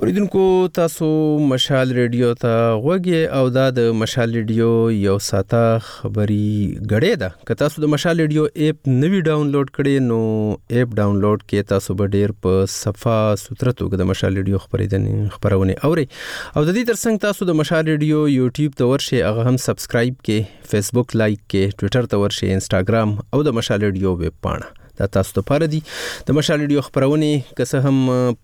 اوریدونکو تاسو مشال ریډیو ته غوږی او دا د مشال ریډیو یو ساته خبري غړې ده که تاسو د مشال ریډیو اپ نوی ډاونلوډ کړئ نو اپ ډاونلوډ کې تاسو به ډیر په صفه ستر توګه د مشال ریډیو خبرونه اوري او د دې ترڅنګ تاسو د مشال ریډیو یوټیوب ته ورشئ هغه هم سبسکرایب کې فیسبوک لایک کې ټوئیټر ته ورشئ انستګرام او د مشال ریډیو ویب پاڼه دا تاسو ته پاره دي د مشال ریډیو خبرونه که څه هم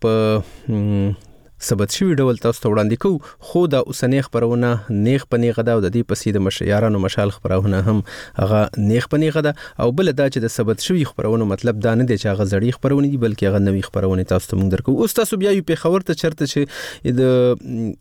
په ثبت شوی ډول تاسو ته وړاندې کوو خو دا اوسنۍ خبرونه نیغ په نیغه ده او د دې پسې د یارانو مشال خبرونه هم هغه نیغ په نیغه ده او بل دا چې د ثبت شوی خبرونه مطلب دا نه دی چې هغه زړی خبرونه دي بلکې هغه نوې خبرونه تاسو ته موږ درکو اوس تاسو بیا یو په خبر ته چرته چې د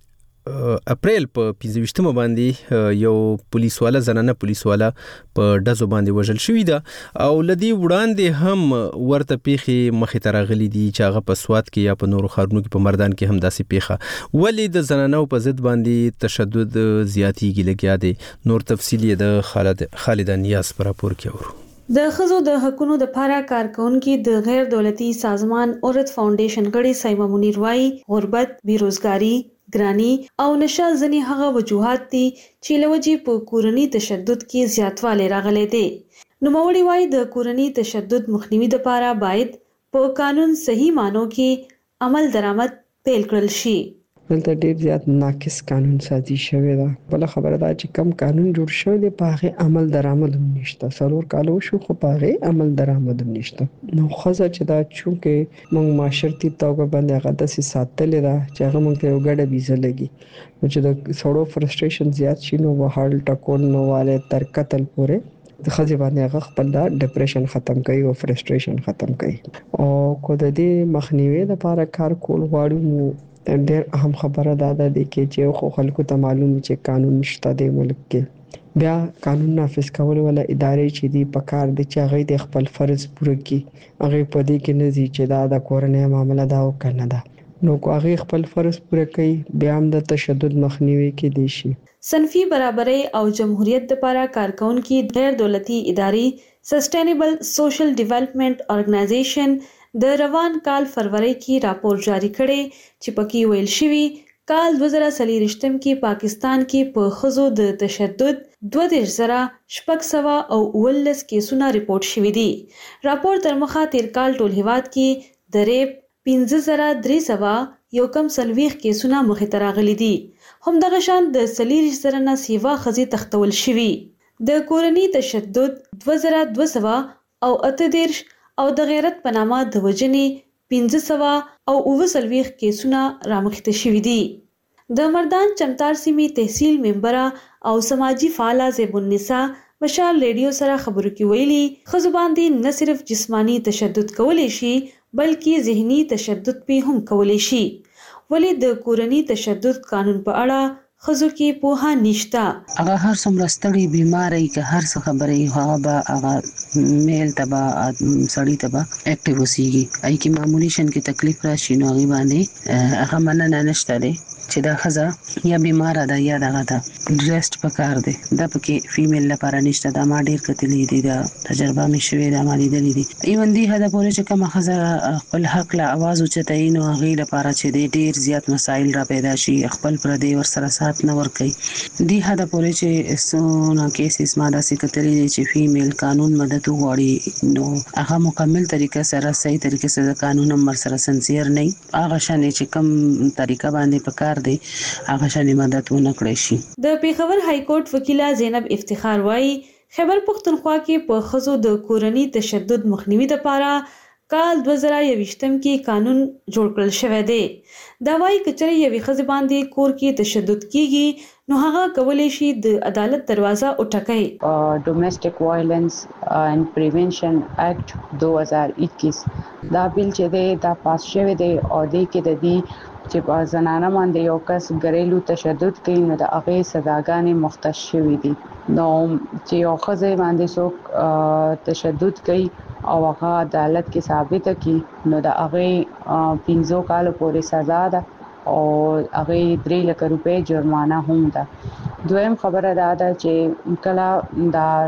اپریل په 25 باندې یو پولیسواله زنانه پولیسواله په ډزو باندې وژل شوې ده او لدی وړاندې هم ورته پیخي مخې ته راغلي دي چې هغه په سواد کې یا په نورو ښارونو کې په مردان کې هم داسې پیخه ولی د زنانو په ضد باندې تشدد زیاتیږي لګیا دي نور تفصیلی د خالد نیاز پر راپور کې ورو د خزو د حقونو د لپاره کارکونکو د غیر دولتي سازمان اورت فاونډیشن غړي سایمه منیر وايي غربت بیروزګاری ګرانی او نشه ځنی هغه وجوهات دي چې لوجي په کورنی تشدد کې زیاتوالی راغلي دي نو موري وايي د کورنی تشدد مخنیوي لپاره باید په قانون صحیح مانو کې عمل درآمد پیل کړل شي دلته ډیر زیات ناقص قانون سازي شوی دا بل خبره دا چې کم قانون جوړ شوی دی په هغه عمل درآمد نشته سلور کالو شو خو په هغه عمل درآمد نشته نو خزه چې دا چونکه موږ معاشرتي توګه باندې هغه د ساتلې دا چې هغه موږ ته یو ګډه بيزه لګي نو چې د سړو فرستریشن زیات شي نو وهال ټکون نو والے تر قتل پورې د خزه باندې هغه خپل دا ډیپریشن ختم کوي او فرستریشن ختم کوي او کو د دې مخنیوي لپاره کار کول غواړو ډېر اهم خبره ده چې خو خلکو ته معلوم چې قانون نشته د ملک کې بیا قانون نافذ کول ولا ادارې چې دی په کار دي چې هغه د خپل فرض پوره کړي هغه په دې کې نه دي چې دا د کورنۍ معاملې دا او کنه ده نو کو هغه خپل فرض پوره کوي بیا هم د تشدد مخنیوي کې دي شي صنفي برابرۍ او جمهوریت لپاره کارکونکو غیر دولتي ادارې سسټینبل سوشل ډیولپمنٹ ارګنایزیشن د روان کال فروری کې راپور جاری کړي چې پکې ویل شوی کال 2023 کې پاکستان کې په خزو د تشدد 20,600 او 19 کیسونه ریپورت شوي دي راپور تر مخه تیر کال ټول هیواد کې د ریپ 15,300 یو کم سلويخ کیسونه مخې ته راغلي دي هم دغه شان د 40,000 نه سیوا خزي تختول شوي د کورنۍ تشدد 2200 او 38 او د غیرت په نامه د وجنې 1500 او 29 کیسونه رامخته شوي دي د مردان چمتار سیمې تحصیل ممبره او سماجی فعاله زیب النساء مشال ریډیو سره خبرو کې ویلي خزو باندې نه صرف جسمانی تشدد کولای شي بلکې ذهني تشدد په هم کولای شي ولې د کورنۍ تشدد قانون په اړه خزو کې پوها نشتا هغه هر څومره ستړي بیماری که هر څه خبرې هغه به هغه میل تبا سړی تبا اکټیو وسیږي اې کی معمولی شن کې تکلیف راشي نو هغه باندې هغه مننه نشته لري چې دا خزه یا بیمار ده یا دغه ده ریسټ پکار دی دا پکې فیمیل لپاره نشته دا ما ډیر کتلې دي دا تجربه مې شوې دا ما لیدلې دي ایون دی هدا پورې چې کوم خزه خپل حق له आवाज اوچتای نو هغه لپاره چې ډیر زیات مسایل را پیدا شي خپل پر دی ور سره سات نه ور کوي دی هدا پورې چې سونه کیسز ما داسې کتلې دي چې فیمیل قانون مدد وغواړي نو هغه مکمل طریقه سره صحیح طریقې سره قانون هم سره سنسیر نه هغه شانې چې کوم طریقه باندې پکار دی هغه شانې مدد ونه کړی شي د پیښور های کورټ وکیله زینب افتخار وايي خیبر پختونخوا کې په خزو د کورنۍ تشدد مخنیوي لپاره کال 2021 کې قانون جوړ کړل شوی دی دا وايي کچره یوې خزې باندې کور کې تشدد کیږي نو هغه کولای شي د عدالت دروازه وټکوي ډومېسټک وایلنس اینڈ پریونشن ایکټ 2021 دا بیل چې دی دا پاس شوی دی او د کې د دې چې په زنانه باندې یو کس ګریلو تشدد کوي نو د هغه سزاګانې مختص شوې دي نو چې یو خزې باندې څوک تشدد کوي او هغه عدالت کې ثابت کړي نو د هغه 15 کال پورې سزا ده او هغه 3 لک روپے جرمانه هم ده دویم خبره ده چې کله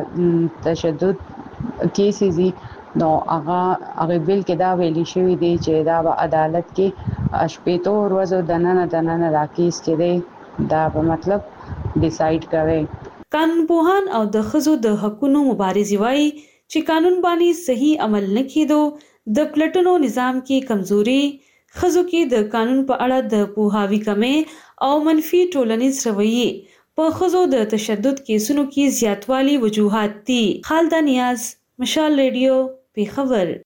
دا تشدد کیسز نو هغه بیل کې دا ویلي شوی دی چې دا په عدالت کې شپېتو ورځو دننه دا کیس چې دی دا په مطلب ډیسایډ کوي. قانونپوهان او د ښځو د حقوقو مبارزې وایي چې قانون باندې صحیح عمل نه کېدو د پلټنو نظام کې کمزوري، ښځو کې د قانون په اړه د پوهاوي کمي او منفي ټولنیز رویې په ښځو د تشدد کیسونو کې زیاتوالی وجوهات دي. خالده نیاز، مشال ریډیو، پیښور.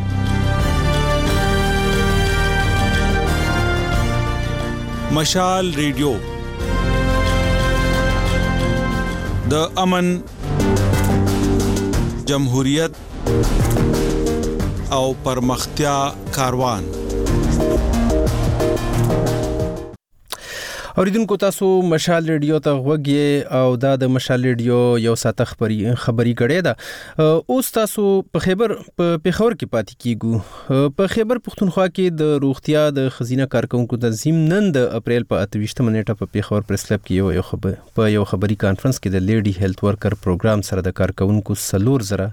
مشال ریډیو د امن، جمهوریت او پرمختیا کاروان. اوریدونکو تاسو مشال ریډیو ته غوږی او دا د مشال ریډیو یو ساته خبري کړي ده. اوس تاسو په خیبر په پیښور کې پاتې کیږو. په خیبر پښتونخوا کې د روغتیا د خزینه کارکونکو تنظیم نن د اپریل په 28 نیټه په پیښور پریس کلب کې یو خبري کانفرنس کې د لیډي هیلث ورکر پروګرام سره د کارکونکو 4000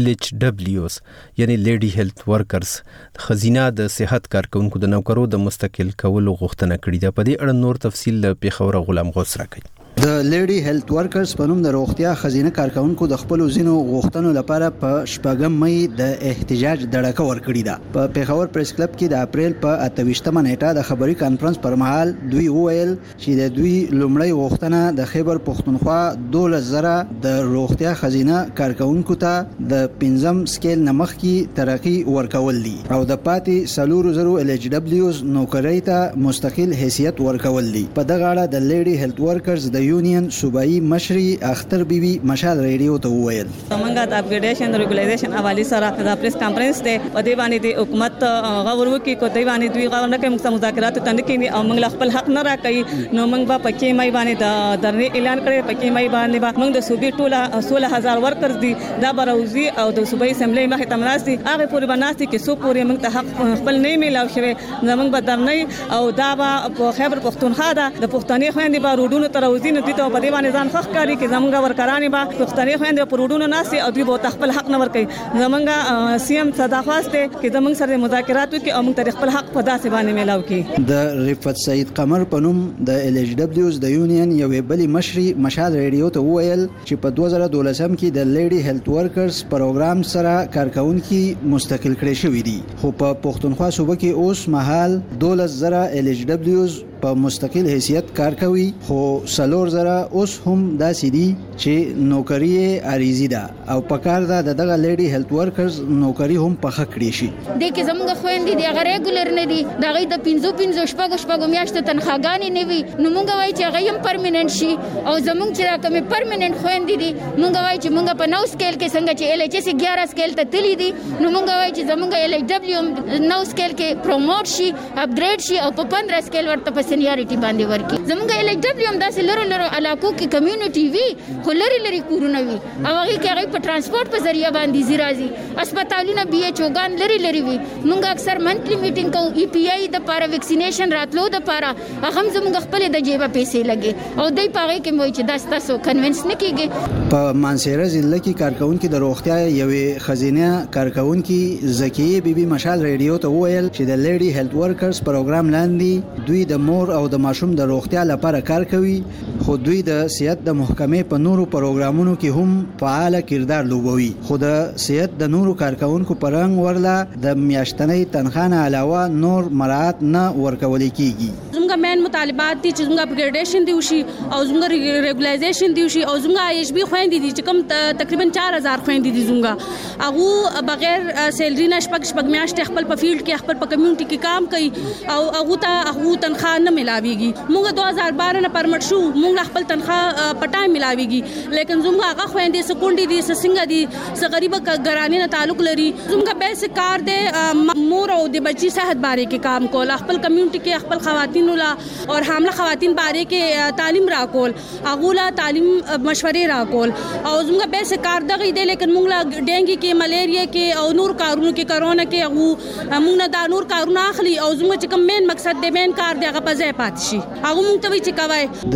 LHWs یعنی لیډي هیلث ورکرز خزینه د صحت کارکونکو د نوکرو د مستقل کولو غوښتنه کړې ده. په دې اړه نور تفصیل پیښور غلام غوث راکړي. د لیډي هیلث ورکرز په نوم د روغتیا خزینه کارکونکو د خپل زینو غوښتنو لپاره په 8 مې د احتجاج دړکه ورکړې ده. په پیښور پریس کلب کې د اپریل په 28 نیټه د خبري کانفرنس پر مهال دوی وویل چې د دوی لومړی غوښتنه د خیبر پښتونخوا 12000 د روغتیا خزینه کارکونکو ته د 5م سکیل نمخ کې ترقی ورکول دي او د پاتې 4000 LHWs نوکرۍ ته مستقل حیثیت ورکول دي. په دغه اړه د لیډي هیلث ورکرز د یونین صوبایي مشري اختر بیبي مشال ریډیو ته وویل موږ د اپګریډیشن ریګولیزیشن حواله سره د پریس کانفرنس ته په دې باندې د حکومت غوړ وکي کو دی باندې دوی غوړ نه کوي موږ مذاکرات ته نه کوي او موږ خپل حق نه راکړي نو موږ په پکې مې باندې د درنې اعلان کړی پکې مې باندې موږ د صوبې ټوله 16000 ورکرز دي دا بروزي او د صوبایي اسمبلی مخه تمناسي هغه پوری بناسي کې سو پوری موږ ته حق خپل نه میلاو شوی زمونږ په درنې او دا په خیبر پښتونخوا د پښتني خويندې په روډونو تر وزین دي ته په دې باندې ځان خخ کاری کې زمونږ ورکرانې با پښتني خويندې په روډونو ناسي او دوی به خپل حق نه ورکړي. زمونږ سی ام صداخواسته کې زمونږ سره مذاکرات وکړي او موږ ته خپل حق په داسې باندې میلاو کړي. د رفعت سعید قمر په نوم د LHWs د یونین یو بلی مشري مشال ریډیو ته وویل چې په 2012 کې د لیډي هیلث ورکرز پروګرام سره کارکونکو مستقل کړي شوې دي خو په پښتونخوا صوبه کې اوس مهال 12000 LHWs په مستقل حیثیت کار کوي خو 4000 اوس هم داسې دي چې نوکری عریضی ده او په کار ده دغه لیډي هیلث ورکرز نوکری هم په حق کړی شي. د کې زموږ خويندې د غره ریګولر نه دي دا غي د 15 شپږ میاشتې تنخواګانی نه وي نو مونږ وایي چې غي هم پرمننت شي او زموږ چې کوم پرمننت خويندې دي مونږ وایي چې مونږ په نو سکیل کې څنګه چې LHS 11 سکیل ته تللی دي نو مونږ وایي چې زموږ LHW نو سکیل کې پروموټ شي اپګریډ شي او په 15 سکیل ورته سینیاریټي باندې ورکی. زمونږ LHW هم داسې لرو علاقو کې کمیونټي وی خو لري کورونه وي او هغه کې هغه په ترانسپورت په ذریعہ باندې زیرازي هسپتالونه BHOګان لري وي. مونږ اکثر منتلی میټینګ کوو EPI د پاره ویکسینیشن راتلو د پاره هغه زمونږ خپل د جیبه پیسې لګي او دای پاره کې موي چې داس تاسو کنوینس نه کیږي. په مانسیره ضلع کې کارکونکو د روغتیا یوې خزینه کارکونکو زکیه بیبي مشال ریډیو ته وویل چې د لیډي هیلث ورکرز پروګرام لاندې دوی د مور او د ماشوم د روغتیا لپاره کار کوي خو دوی د صحت د محکمې په نورو پروګرامونو کې هم فعال کردار لوبوي خو د صحت د نورو کارکونکو پرنګ ورلا د میاشتنۍ تنخواه نه علاوه نور مراعات نه ورکول کیږي. زموږ مین مطالبات دي چې زموږ اپګریډیشن دی وشي او زموږ ریګولیزیشن دی وشي او زموږ HB خويندې دي چې کوم تقریبا 4000 خويندې دي زموږ هغه بغیر سیلری نه شپږ میاشتې خپل په فیلډ کې خپل په کمیونټي کې کام کوي او هغه تنخواه نه ملاويږي. موږ 2012 نه پرمټ شو موږ خپل تنخواه په ټایم ملاويږي لیکن زموږ هغه خويندې سکونډي دي څنګه دي څ غریب ګرانې نه تعلق لري. زموږ بیسیک کار دی مور او د بچي صحت باره کې کام کول خپل کمیونټي کې خپل خواتین لا او حامله خواتین باره کې تعلیم راکول هغه لا تعلیم مشورې راکول او زموږ بیسیک کار دغه دی لیکن موږ لا ډینګي کې ملیریا کې او نور کارونو کې کرونا کې هغه موږ نه دا نور کارونه اخلي او زموږ چې کوم مین مقصد دی مین کار دی هغه په ځای پات شي هغه موږ ته وی چې کوي. د صحت د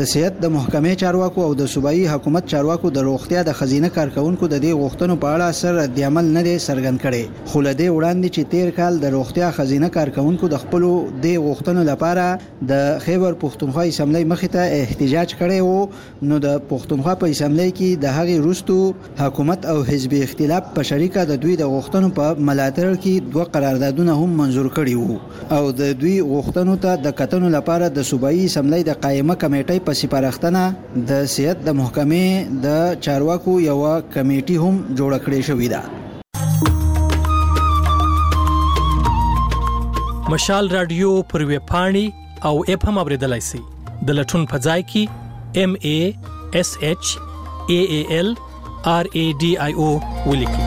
د محکمې چارواکو او د صوبایي حکومت چارواکو د روغتیا د خزینه کارکونکو د دې غوښتنو په اړه سر د عمل نه دی څرګند کړي، خو له دې وړاندې چې تیر کال د روغتیا خزینه کارکونکو د خپل د غوښتنو لپاره د خیبر پښتونخوا اسمبلی مخې ته احتجاج کړی وو، نو د پښتونخوا په اسمبلی کې د هغې وروسته حکومت او حزبي اختلاف په شریکه د دوی د غوښتنو په ملاتړ کې 2 قراردادونه هم منظور کړي وو او د دوی غوښتنو ته د کتنو لپاره د صوبایي اسمبلی د قائمه کمیټې په سپارښتنه د صحت د محکمې د چارواکو یو کمیټي هم جوړ کړې شوې ده. مشال رادیو پر ویب پاڼې او اپ هم اوریدلای شئ. د لټون په ځای کې MASHAALRADIO ولیکئ.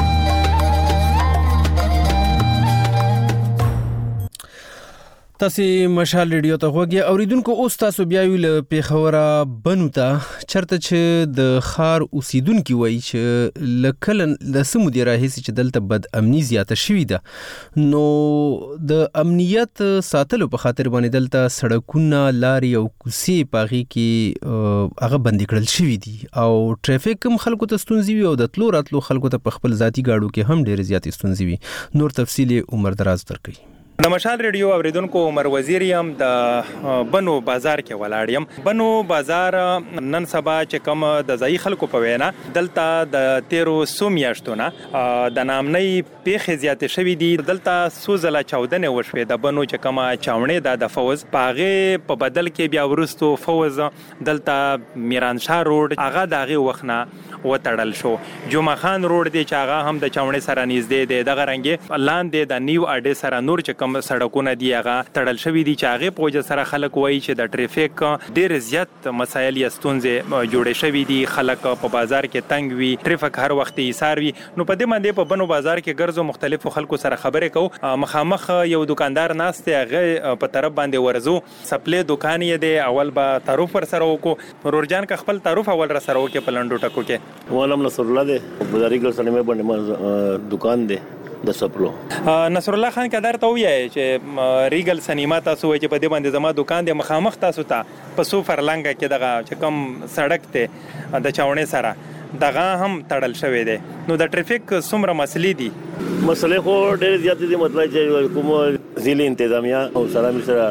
تاسو مشال ریډیو ته وګورئ. اوریدونکو اوس تاسو بیا ویل په خوره بنو ته چرته چې د خار اوسیدونکو وایي چې لکلن د سمودي راهیسي چې دلته بد امنی زیاته شوې ده، نو د امنیت ساتلو په خاطر باندې دلته سړکونه، لارې او کوڅې پاغي کې هغه بند کړل شوې دي او ټریفیک هم خلکو ته ستونزې وي او د تلو راتلو خلکو ته په خپل ذاتی گاډو کې هم ډېر زیات ستونزې وي. نور تفصیل عمر دراز درکړي. د مشال ریډیو اوریدونکو عمر وزیر یم د بنو بازار کې ولاړ یم. بنو بازار نن سبا چې کوم د ځای خلکو په وینا دلته د 1300 میاشتونه د نامنۍ پیښې زیاتې شوې دي. دلته سوزله چاودنې وشوې د بنو چې کومه چاونې د فوز پاغه په بدل کې بیا ورستو فوز دلته میرانشاه روډ هغه دغه وخنه وتړل شو. جمعه خان روډ دی چې هغه هم د چاونې سره نږدې دی. دغه رنګ لاندې د نیو اډې سره نور چې کوم سړکونه دی هغه تړل شوی دي چې هغه پوجا سره خلک وایي چې د ټریفیک ډېر زیات مسایل یا ستونزې جوړې شوی دي. خلک په بازار کې تنگ وي، ټریفیک هر وخت ایثار وي. نو په دې باندې په بنو بازار کې ګرځو مختلفو خلکو سره خبرې کو. مخامخ یو دکاندار ناشته هغه په طرف باندې ورزو سپلې دکان یې دی. اول به تعارف ور سره وکړو. رورجان کا خپل تعارف اول را سره وکړي په لندو ټکو کې. ولم نصر الله دی بازاري ګل سره مې باندې دکان دی د سپلو. نصر الله خان کدار ته وایي چې ریګل سینما تاسو وایي چې په دې باندې زما دکان دی مخامخ تاسو ته په سوفر لنګ کې دغه چې کوم سړک ته د چاونې سره دغه هم تړل شوی دی. نو د ټریفیک څومره مسلې دي؟ مسلې خو ډېر زیات دي. مطلب چې کوم ضلع انتظامیه او سره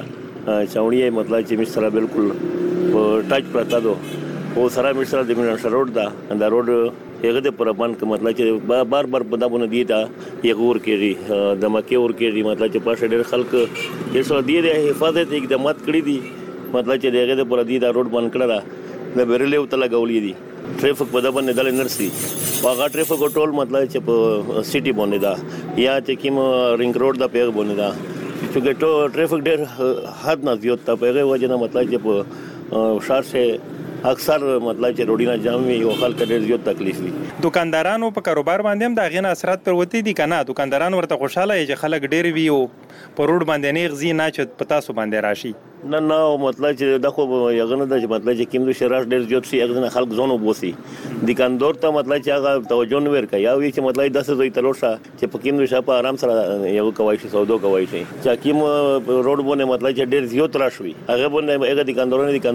چاونې مطلب چې مستره بالکل ټچ پراته دو او سره مستره د میرانشاه روډ دا روډ هغه د پربان کې مطلب چې بار بار په دابونه دی دا یغور کېږي د مکه ور کېږي. مطلب چې په ډېر خلک یې سو دی د حفاظت اقدامات کړی دي. مطلب چې دغه د پر دی دا روډ بند کړل د بیرلې او تل غولې دي. ټریفیک په دابونه دل نرسي واغه ټریفیک ټول مطلب چې په سټي باندې دا یا چې کوم رینګ روډ دا پیغ باندې دا چې ټریفیک ډېر حد نه زیات ته پیغه وجه نه مطلب چې په شهر سے اکثر مطلب چې روډینا جام وي او خلک ډېر زیات تکلیف وي. دکاندارانو په کاروبار باندې هم دا غینه اثرات پر وتی دي کنه. دکانداران ورته خوشاله چې خلک ډېر وي او په روډ باندې نه غزي نه چې پتا سو باندې راشي. نه مطلب چې دا خو یغه نه د مطلب چې کیندو شراش ډېر زیات شي هغه خلک زونو بوسي. دکاندار ته مطلب چې هغه توجه نه ورکړي یا وی چې مطلب 10 زوی تلوشه چې په کیندو شپه آرام سره یو کوي شي سودو کوي شي چې کیم روډ باندې مطلب چې ډېر زیات راشوي هغه باندې هغه دکانداران نه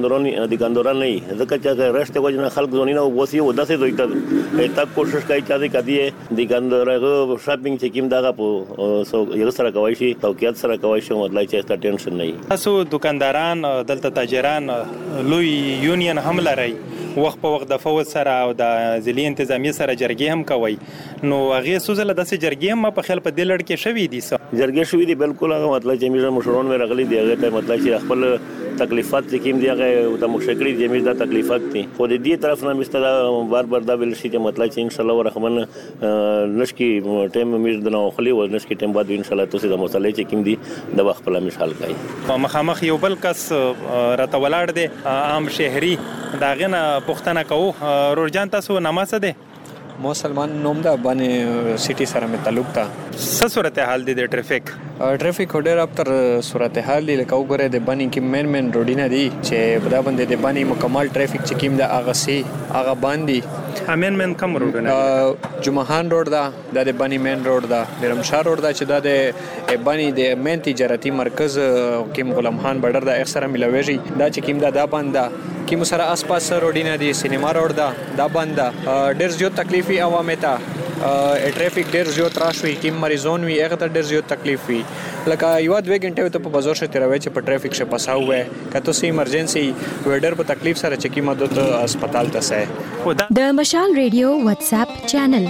ځکه چې راشته وجنه خلک زونی نه بوسي او 10 زوی ته تک کوشش کوي چې کدی دکاندارغه شاپینګ چې کیم دغه په یو سره کوي شي توقیات سره کوي شي مطلب چې ټینشن نه وي. تاسو دکانداران دلته تاجران لوی یونین هم لري وخت په وخت د فوز سره او د ضلع انتظامی سره جرګې هم کوي. نو هغه سوزله د جرګې هم په خپل په دل لړ کې شوې دي. جرګې شوې دي بالکل. هغه مطلب چې میرا مشرون مې راغلي دی هغه ته مطلب چې خپل تکلیفات چې کیم دی هغه د مشکل دي میرا تکلیفات دي خو د دې طرف نه مستدا بار دا ویل شي چې مطلب چې ان شاء الله ورحمن نشکی ټیم میر د نو خلی و نشکی ټیم بعد ان شاء الله تاسو د مسلې چې کیم دي د وخت په مثال کوي. مخامخ یو بل کس راته ولاړ دی عام شهري داغه پښتنه کو. رورجان تاسو نماز ده مو سلمان نوم ده باندې سټي سره مې تعلق تا. څه صورتحال دي د ټریفیک ډېر اپتر صورتحال دی. لکه وګوره د باندې کې مین روډینه دي چې بدا باندې د باندې مکمل ټریفیک چې کیم ده هغه سي هغه باندې مین کم روډونه جمعهان روډ دا د باندې مین روډ دا میرمشاه روډ دا چې دا د باندې د مین تجارتي مرکز کیم غلام خان بډر دا اکثره ملويږي دا چې کیم دا باندې کی مسره اسپاس روډینه دی سینما روډ دا بند ډیر زیات تکلیفي عوامه ته ټریفیک ډیر زیات راشوي کی مریضون وی هغه ته ډیر زیات تکلیف وی لکه یو 2 غنټه ته په بازار شته راوي چې په ټریفیک شه پساو وې کته سي ایمرجنسي وډر په تکلیف سره چکی مدد هسپتال ته سه د مشال ریډیو واتس اپ چینل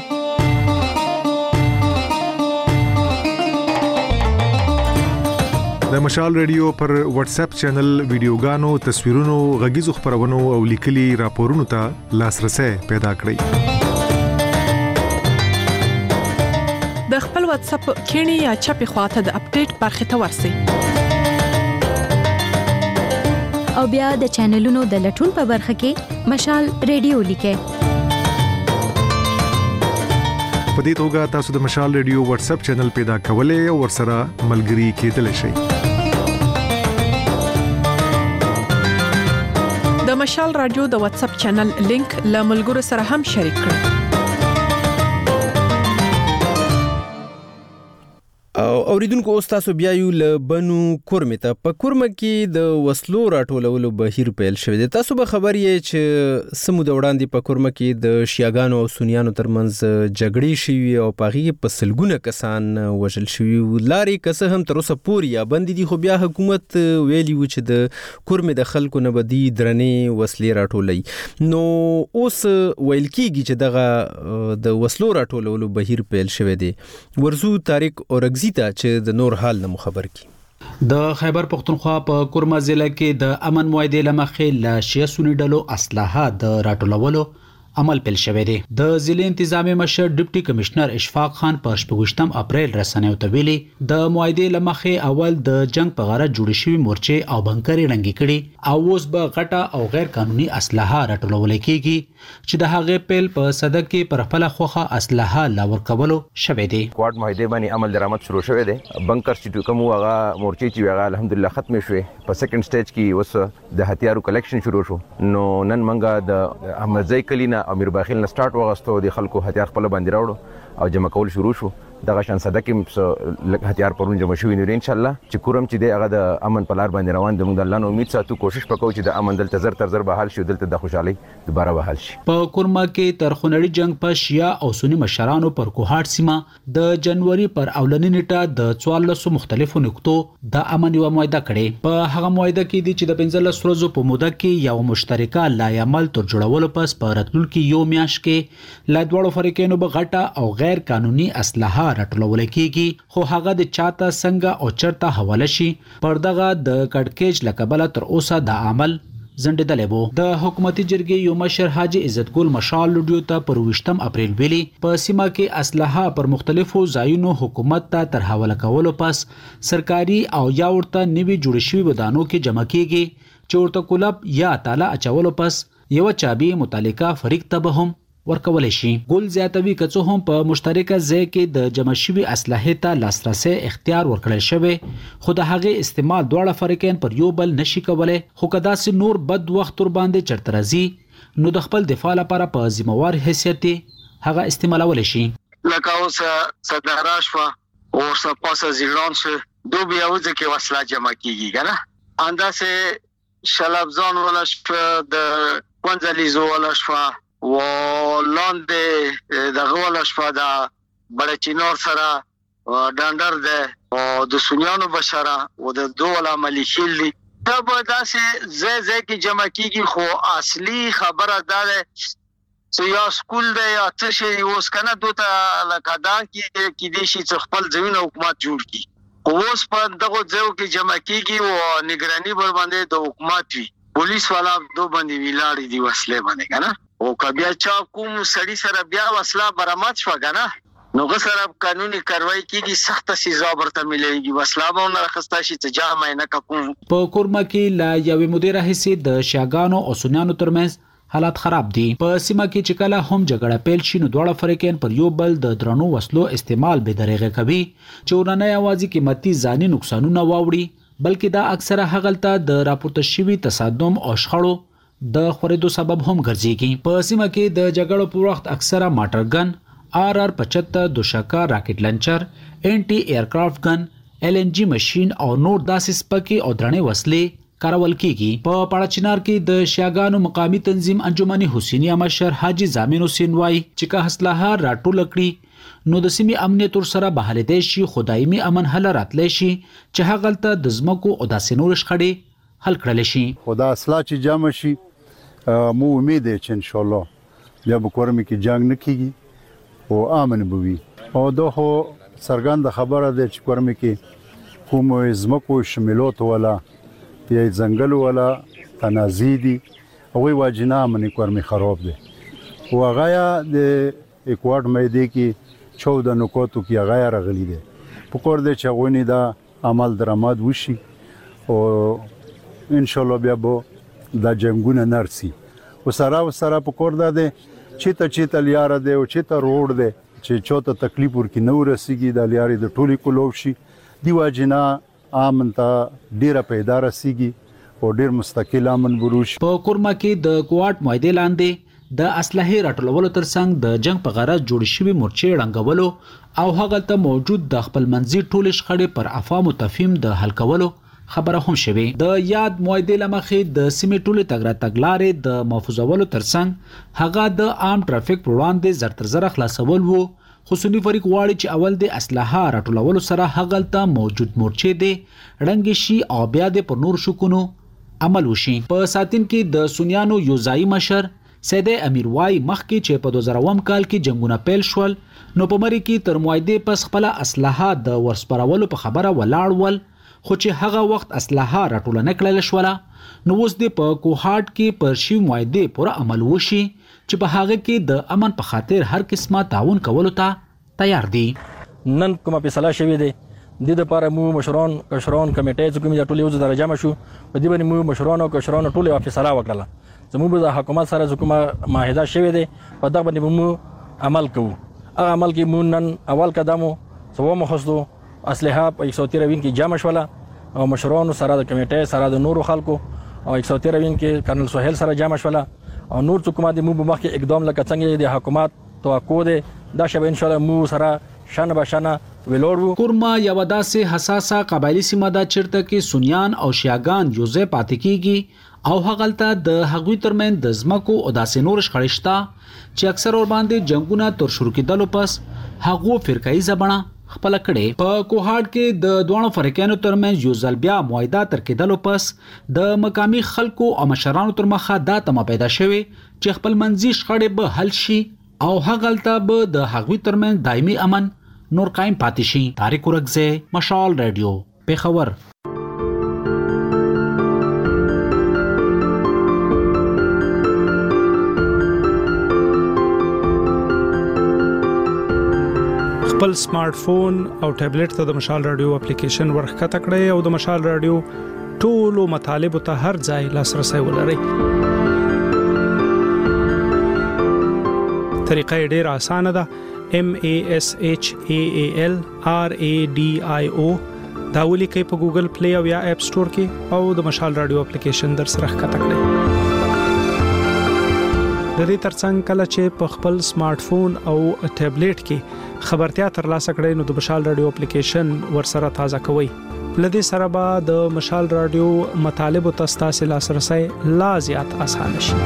د مشال ریډیو پر واتس اپ چینل ویډیوګانو تصویرونو غږیزو خبرونو او لیکلي راپورونو ته لاسرسي پیدا کړئ د خپل واتس اپ کینی یا چپی خواته د اپډیټ برخه ته ورسی او بیا د چینلونو د لټون په برخه کې مشال ریډیو لیکه په دې توګه تاسو د مشال ریډیو واتس اپ چینل پیدا کولای او ورسره ملګري کېدلی شئ د مشال رادیو د واتس اپ چینل لینک له ملګرو سره هم شریک کړئ او اوریدونکو تاسو بیا یو لبنو کورمه ته په کورمه کې د وسلو راټولولو بهیر پیل شوی دی تاسو به خبر یې چې سمود وړاندې په کورمه کې د شیاګانو او سنیانو ترمنځ جګړې شوي او پاغي په سلګونه کسان وژل شوي لاري کسه هم تر اوسه پورې یا بند دي خو بیا حکومت ویلی و چې د کورمه د خلکو نه بدی درنې وسلې راټولي نو اوس ویل کیږي چې دغه د وسلو راټولولو بهیر پیل شوی دی ورزو طارق اورګزی ته چې د نور حال نه خبر کی د خیبر پختونخوا په کورما ضلع کې د امن معاهده لمخې ل شیا سونی ډلو اسلحه د راټولولو عمل پیل شوی دی د ضلع انتظامی مشر ډیپټي کمشنر اشفاق خان په 28 اپریل رسنیو ته ویلي د معاهده لمخې اول د جنگ په غاړه جوړ شوی مورچې او بنکرې ړنګې کړي او اوس به غټه او غیر قانوني اسلحه راټولول کیږي چې د هغه پیل په صدک کې پر خپل خوخه اسلحه لاور کولو شوی دی کوارډ معاهده باندې عمل درآمد شروع شوی دی بنکر چې کوم هغه مورچې چې هغه الحمدلله ختم شوه په سیکنډ سټیج کې اوس د هتیارو کلیکشن شروع شو نو نن منګه د احمد زئی کلینا امیر باخیل نه سٹارټ وغستو د خلکو هتیار خپل باندې راوړو او جمع کول شروع شو دغه شان صدقې هتیار پرون جمع شوی نور ان شاء الله چې کورم چې د هغه د امن په لار باندې روان د موږ د الله نو امید ساتو کوشش وکړو چې د امن دلته زر تر زر به حل شي دلته د خوشحالي دوباره به حل شي په کورما کې تر خونړي جنگ په شیا او سنی مشرانو پر کوهاټ سیمه د جنوري پر اولنی نیټه د 14 مختلفو نقطو د امن یو معاهده کړي په هغه معاهده کې دي چې د 15 ورځې په موده کې یو مشترکه لایعمل تر جوړولو پس په راتلونکي یو میاشت کې لا دوړو فریقینو به غټه او غیر قانوني اسلحه راټولول کیږي خو هغه د چاته څنګه او چرته حواله شي پر دغه د کډکېج لقبله تر اوسه د عمل زنددلې وو د حکومتي جرګې یو مشر حاجی عزت ګل مشال لډیو ته پر 28 اپریل ویلي په سیمه کې اسلحه پر مختلفو ځایونو حکومت ته تر حواله کولو پس سرکاري او یا ورته نوي جوړ شوی ودانو کې جمع کیږي چې ورته کولب یا تعالی اچولو پس یو چابي متعلقه فریق ته به هم ورکول شي ګل زیاتوي کڅو هم په مشترکه ځای کې د جمع شوی اسلحه ته لاسرسي اختیار ورکړل شوی خو د هغه استعمال دواړه فریقین پر یو بل نشي کولای خو کدا سي نور بد وخت ور باندې چرته راځي نو د خپل دفاع لپاره په ذمہوار حیثیت هغه استعمالول شي لکه اوس صدراش او سپاسه زیلان شه دو بیا وځي کې وسله جمع کیږي کنه انداسه شلبزان ولا شپه د پنځلیزو ولا شپه ولاندې دغه ولا شپه دا بلچینور سره ډاندر ده او د سنیانو بشره او د دوه ملیشل دي دا به داسې زې کې جمع کیږي خو اصلي خبره ده چې یا سکول ده یا څه شي اوس کنه دوته لکدان کې دي چې خپل ځوین حکومت جوړ کی اوس په دغه ځو کې جمع کیږي او نگرانی بر باندې د حکومت وی پولیس والا دو باندې ویلاړي دي وسلې باندې کنه او کبیا چا کوم سړی سره بیا وسله برآمد شو کنه نو غسر قانوني کاروایی کیږي سخت سزا ورته مليږي وسله به نه راخستا شي چې جامه نه کوم په کورما کې لا یوې مدیر حیثیت د شاګانو او سنیانو ترمنځ حالات خراب دي په سیمه کې چې کله هم جګړه پیل شي نو دواړه فریقین پر یو بل د درنو وسلو استعمال به درېغه کوي چې ورنه یوازې قیمتي ځاني نقصانونه واوړي بلکې دا اکثره هغلته د راپورته شوی تصادم او شخړو د خورېدو سبب هم ګرځيږي په سیمه کې د جګړو په وخت اکثره ماټرګن RR-75 دوشکا راکټ لانچر انټي ایرکرافټ ګن LNG ماشين او نور داسې سپکې او درنې وسلې کارول کیږي. په پاړچنار کې د شیاګانو مقامی تنظیم انجمن حسینیه مشر حاجی زامن حسین وای چې که اصلاح راټول کړي نو د سیمې امنیت ور سره بحال دی شي خدایمي امن حل راتلی شي چې هغه ته د زمکو او د سينور شخړې حل کړل شي. خدا اصلاح چې جامع شي مو امید ده چې ان شاء الله بیا به کورم کې جنگ نه کیږي او امن به وي. او دغه سرګند خبره ده چې کورم کې کوم زمکو شمولات ولا یا ځنګل ولا تنازیدي او واجنه امن کورم خراب ده. او هغه د اکواد مېدی کې 14 نقطو کې هغه راغلي ده. په کور ده چې غونی دا عمل درآمد وشي او ان شاء الله بیا به دا جنگونه نرسي. وسره په کور ده چې ته لیار ده او چې ته روډ ده چې چوته تکلیف ورکی نو رسیږي د لیارې د ټولي کولو شي دی واجنه امن ته ډیره پیدا رسیږي او ډیر مستقل امن بروش. په کورما کې د کوارټ معاهده لاندې د اسلحې راټولولو ترڅنګ د جنگ په غرض جوړ شوی مورچې ړنګولو او هغه ته موجود د خپل منځي ټول شخړې پر افهام او تفهیم د حل کولو خبره هم شوه. د یاد معاهده لمخې د سیمې ټوله تګلارې د محفوظولو ترڅنګ هغه د عام ټرافیک پر وړاندې زر تر زر خلاصول وو. خصوصي فریق واړي چې اول د اسلحه راټولولو سره هغه ته موجود مورچې دي رنګ شي او بیا د پر نور شکونو عمل وشي. په ساتین کې د سنیانو یو ځای مشر سید امیر وای مخکې چې په 2000 کال کې جنگونه پیل شول نو په مری کې تر معاهده پس خپل اسلحه د ورسپارولو په خبره ولاړ ول خو چې هغه وخت اسلحه راټول نه کړل شوله نو اوس د په کوهاټ کې پر شی معاهده پوره عمل وشي چې په هغه کې د امن په خاطر هر قسمه تعاون کولو ته تیار دي. نن کومه فیصله شوې ده د لپاره مو مشران کمیټې کومې ټول یو ځای راجمع شو په دې باندې مو مشران ټول یو فیصله وکړه. زموږ د حکومت سره کومه معاهده شوې ده په دغه باندې مو عمل کوو. هغه عمل کې مو نن اول قدمو سو مخصوص اسلحه په 113 کې جمع شوله او مشران سره د کمیټې سره د نورو خلکو او 113 کې کرنل سہیل سره جمع شوله او نور څوک مو په مخ کې اقدام لکه څنګه د حکومت توقع ده دا شبه ان شاء الله مو سره شنه بشنه ویلوړو. کورما یو داسې حساسه قبایلی سیمه ده چیرته کې سنیان او شیاګان یوځای پاتې کیږي او هغلته د هغوی ترمن د زمکو او داسې نور شخړشتا چې اکثر ور باندې جنگونه تر شروع کېدلو پس هغو فرقایي زبانه خپل کړي. په کوهاټ کې د دوه فرقانو ترمن یو ځل بیا معاهده تر کېدلو پس د مقامی خلکو او مشرانو تر مخه دا تمه پیدا شوه چې خپل منځي شخړې به حل شي او هغلته به د هغوی ترمن دایمي امن نور قائم پاتې شي. طارق ورغزه مشال رادیو پیښور. خپل سمارټ فون او ټابلیټ ته د مشال رادیو اپلیکیشن ورخکته کړئ او د مشال رادیو ټولو مطالبه ته هر ځای لاسرسي ولرئ. طریقه ډیره اسانه ده. MASHAAL RADIO دا ولیکئ په ګوګل پلی او یا اپ سٹور کې او د مشال رادیو اپلیکیشن در سره ښکته کړئ. د دې ترڅنګ کله چې په خپل سمارټ فون او ټابلیټ کې خبرتیا ترلاسه کړئ نو د مشال رادیو اپلیکیشن ورسره تازه کوئ. لدې سره به د مشال رادیو مطالب او تاسو لاسرسي لا زیات اسانه شي.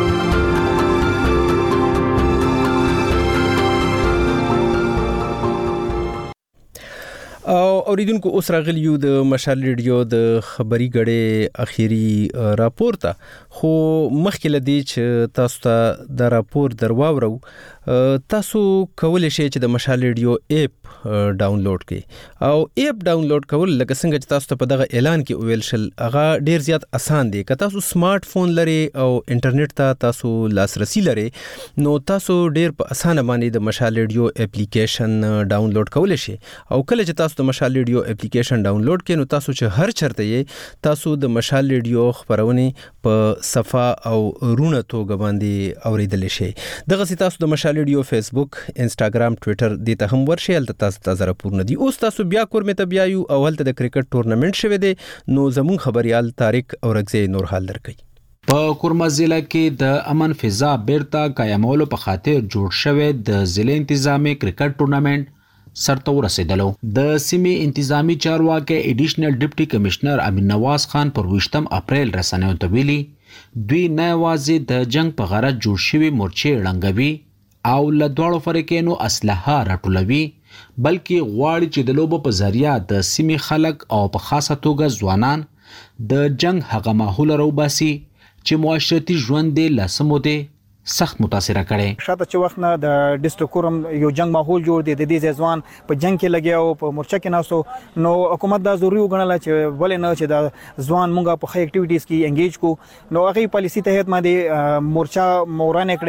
او اوریدونکو اوس راغلیو د مشال ریډیو د خبري غړې اخیری راپور ته خو مخکې لدی چې تاسو ته د راپور درواورو تاسو کولای شئ چې د مشال ریډیو اپ ډاونلوډ کړئ او اپ ډاونلوډ کول لکه څنګه چې تاسو ته په دغه اعلان کې ویل شل هغه ډیر زیات اسان دی. که تاسو سمارټ فون لري او انټرنیټ ته تاسو لاسرسي لري نو تاسو ډیر په اسانه باندې د مشال ریډیو اپلیکیشن ډاونلوډ کولای شئ او کله چې تاسو د مشال ریډیو اپلیکیشن ډاونلوډ کړئ نو تاسو چې هر چرته یې تاسو د مشال ریډیو خبرونه په صفه او رونه توګه باندې اوریدل شئ. دغه سي تاسو د مشال ریډیو فیسبوک انسټاګرام ټوئیټر د ته هم ورشي هلته تاسو راپور نه دی. اوس تاسو بیا کور مې ته بیا یو او هلته د کرکټ ټورنمنت شوه دی نو زمون خبريال طارق اورغزي نور حال درکې. په کورما ضلع کې د امن فضا بیرته قائمولو په خاطر جوړ شوی د ضلع انتظامی کرکټ ټورنمنت سرته ورسېدلو. د سیمې انتظامی چارواکي ایډیشنل ډیپټي کمشنر امین نواز خان پر 20 اپریل رسنیو ته ویلي دوی نه یوازې د جنگ په غرض جوړ شوي مورچې ړنګوي او له دواړو فریقینو اسلحه راټولوي بلکې غواړي چې د لوبو په ذریعه د سیمې خلک او په خاصه توګه ځوانان د جنگ هغه ماحول راوباسي چې معاشرتي ژوند دی لاسمو دی سخت متاثره کړي. شاته چې وخت نه د ډیسټریکټ کورم یو جنگ ماحول جوړ دی د دې ځوان په جنگ کې لګیاو په مورچه کې ناسو نو حکومت دا ضروري وګڼله چې ولې نه چې د ځوان مونږه په خې اکټیویټیز کې انګیج کو نو هغه پالیسی تحت باندې مورچه مورانه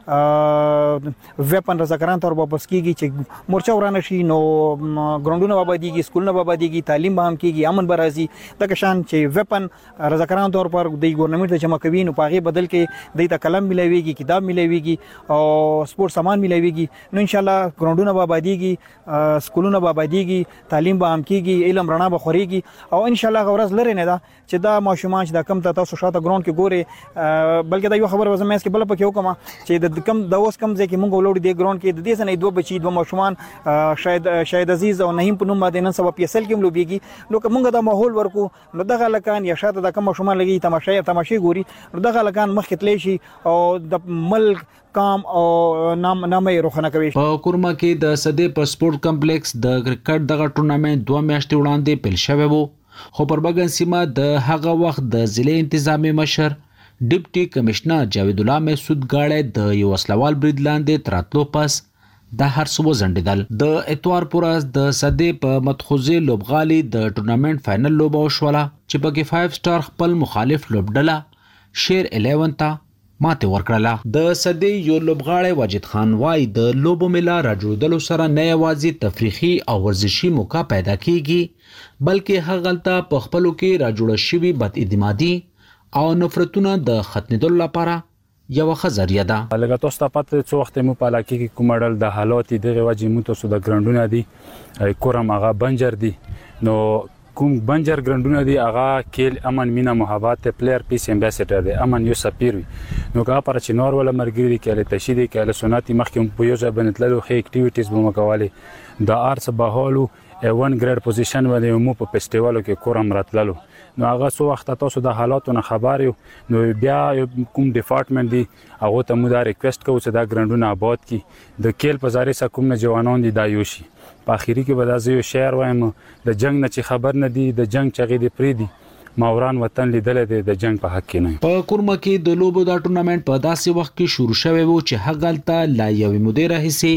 کړي ویپن رضاکاران تر واپس کیږي چې مورچه ورانه شي نو ګراوندونه آبادیږي سکولونه آبادیږي تعلیم به هم کیږي امن به راځي د کشان چې ویپن رضاکاران تور پر د ګورنمنت ته جمع کوي نو پاغي بدل کې د تا کلم ملويږي کتاب ملويږي او سپورت سامان ملويږي نو ان شاء الله ګراوندونه به آبادیږي سکولونه به آبادیږي تعلیم به هم کیږي علم رڼا به خوريږي او ان شاء الله غورز لري نه دا چې دا ماشومان چې دا کم تاسو شاته ګراوند کې ګوري بلکې دا یو خبر وزم مې بل پکې وکم چې د کم د اوس کم ځکه مونږ ولوړ دی ګراوند کې د دې سنې دوه بچي دوه ماشومان شاید عزیز او نهیم په نوم باندې نن سبا PSL کې ملوبيږي نو کومه دا ماحول ورکو نو دغه لکان یا شاته دا کم ماشومان لګي تماشې ګوري نو دغه لکان مخ کې تلی شي او د ملک کام او نامه روخنه کوي. په کورما کې د صدې په سپورت کمپلیکس د کرکټ دغه ټورنمنت 2 میاشتې وړاندې پیل شوی وو خو پر بګن سیمه د هغه وخت د ضلع انتظامی مشر ډیپټي کمشنر جاوید الله مسعود غاړه د یو وسلوال برید لاندې تراتلو پس د هر څه وزندل. د اتوار پورز د صدې په متخوزي لوبغالي د ټورنمنت فائنل لوب وشوله چې پکې 5 سٹار خپل مخالف لوبډله شیر 11 ته ماته ورکړه. د صدې یو لوبغاړی واجد خان وای د لوبو ملا راجوړدلو سره نه یوازې تفریحي او ورزشي موقع پیدا کیږي بلکې هغه په خپلو کې راجوړ شوی بد اعتمادي او نفرتونه د ختمېدلو لپاره یو خزریه ده. لکه تاسو ته پته څو وخت مو په علاقه کې کومړل د حالات دغه وجې مو تاسو د ګراوندونه دي کورم هغه بنجر دي نو کوم بنجر ګراوندونه دي هغه کېل امن مینا محبت پلیئر پیس امباسډر دی امن یو سفیر وي نو کا پر چې نور ولا مرګري کېله تشیدي کېله سنتي مخکې په یو ځای بنتللو خې اکټیویټیز به مکواله د ارس بهالو 1 ګریډ پوزیشن باندې مو په فیسټیوالو کې کورم راتللو نو هغه سو وخت تاسو د حالاتو نه خبر یو نو بیا کوم ډپارټمنټ دی هغه ته مو دا ریکوست کوو چې دا ګراوندونه آباد کی د کېل په زاري سکه کوم جوانان دي دا یوشي په اخیری کې به دا یو شعر وایم د جنگ نه چې خبر نه دی د جنگ چغې دی پری دی ماوران وطن لیدل دی د جنگ په حق کې نه. په کورما کې د لوبو دا ټورنمنت په داسې وخت کې شروع شوی وو چې هغه لا یو مدیر حصے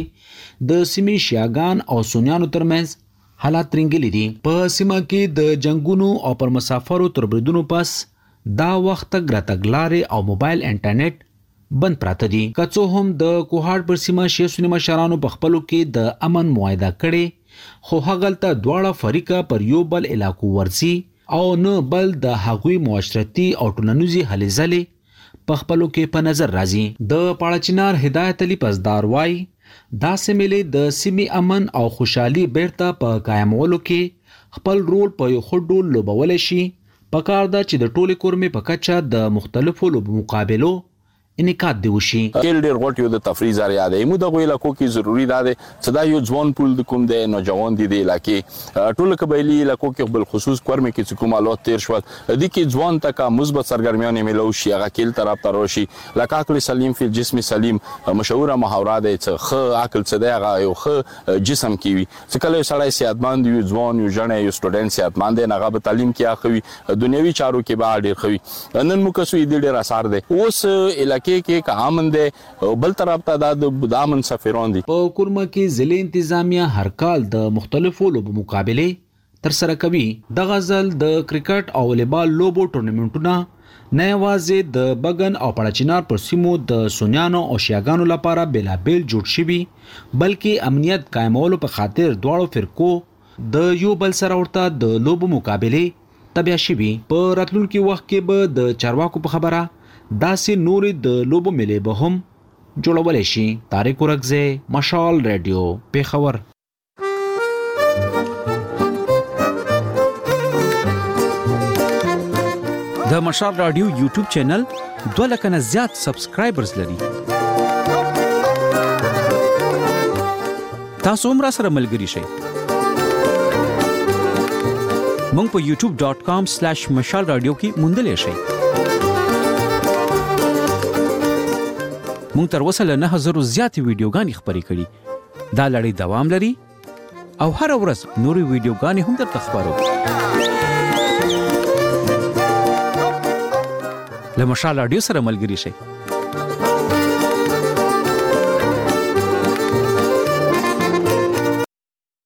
د سیمې شیاغان او سونیانو ترمنځ حالات رنګلې دي. په سیمه کې د جنگونو او پر مسافرو تر بریدونو پس دا وخت ګراتګلارې او موبایل انټرنیټ بند پراته دي. کڅو هم د کوهاټ پر سیمه شیسونی مشرانو په خپلو کې د امن معاهده کړي خو هغه ته دواړه فریقه پر یو بل علاقو ورسي او نه بل د هغوی معاشرتي او ټولنیزي هلې ځلې په خپلو کې په نظر راځي. د پاړچینار هدایت علي پزدار وای دا سیمې د سیمې امن او خوشحالي بیرته په قائمولو کې خپل رول په یو ښه ډول لوبولی شي. پکار ده چې د ټولې کورمې په کچه د مختلفو لوبو مقابلو انعقاد دی وشي. کېل ډېر غوټ یو د تفریح ذریعہ دی مو د علاقو کې ضروری ده چې دا یو ځوان پول د کوم دی نوجوان دي د علاقې ټول قبایلی علاقو کې بل خصوص کورمه کې کوم حالات تیر شول د کې ځوان تک مثبت سرګرمیان ملو شي هغه کېل طرف ته راشي لکه عقل سلیم فی الجسم سلیم مشهوره محاوره ده چې خ عقل څه دی هغه یو خ جسم کې وي چې کله سړی صحتمند یو ځوان یو ژوند یو سټوډنټ صحتمند نه هغه په تعلیم کې اخوي دنیوي چارو کې به ډېر خوي نن مو کسو دې ډېر اثر ده اوس کې کامن ده بل طرف ته د دامن سفیران دي. په کورما کې ضلع انتظامیه هر کال د مختلفو لوبو مقابله تر سره کوي. د غزل د کرکټ او والیبال لوبو ټورنمنټونه نه یوازې د بګن او پړچینار پر سیمو د سونیانو او شیاګانو لپاره بېلابېل جوړ شوي بلکې امنیت قائمولو په خاطر دواړو فرقو د یو بل سره ورته د لوبو مقابله تبیا شوي. په راتلونکي وخت کې به د چارواکو په خبره داسې نورې د لوبو ملې به هم جوړولی شي. طارق ورکزی مشال ریډیو پیښور. د مشال رادیو یوټیوب چینل 2 لک نه زیات سبسکرایبرز لري. تاسو هم را سره ملګري شئ. مونږ په youtube.com/مشال رادیو کې موندلای شئ. مونږ تر اوسه له 9000 زیاتې ویډیوګانې خپرې کړي. دا لړۍ دوام لري او هر ورځ نورې ویډیوګانې هم درته خپرو. له مشال رادیو سره ملګري شئ.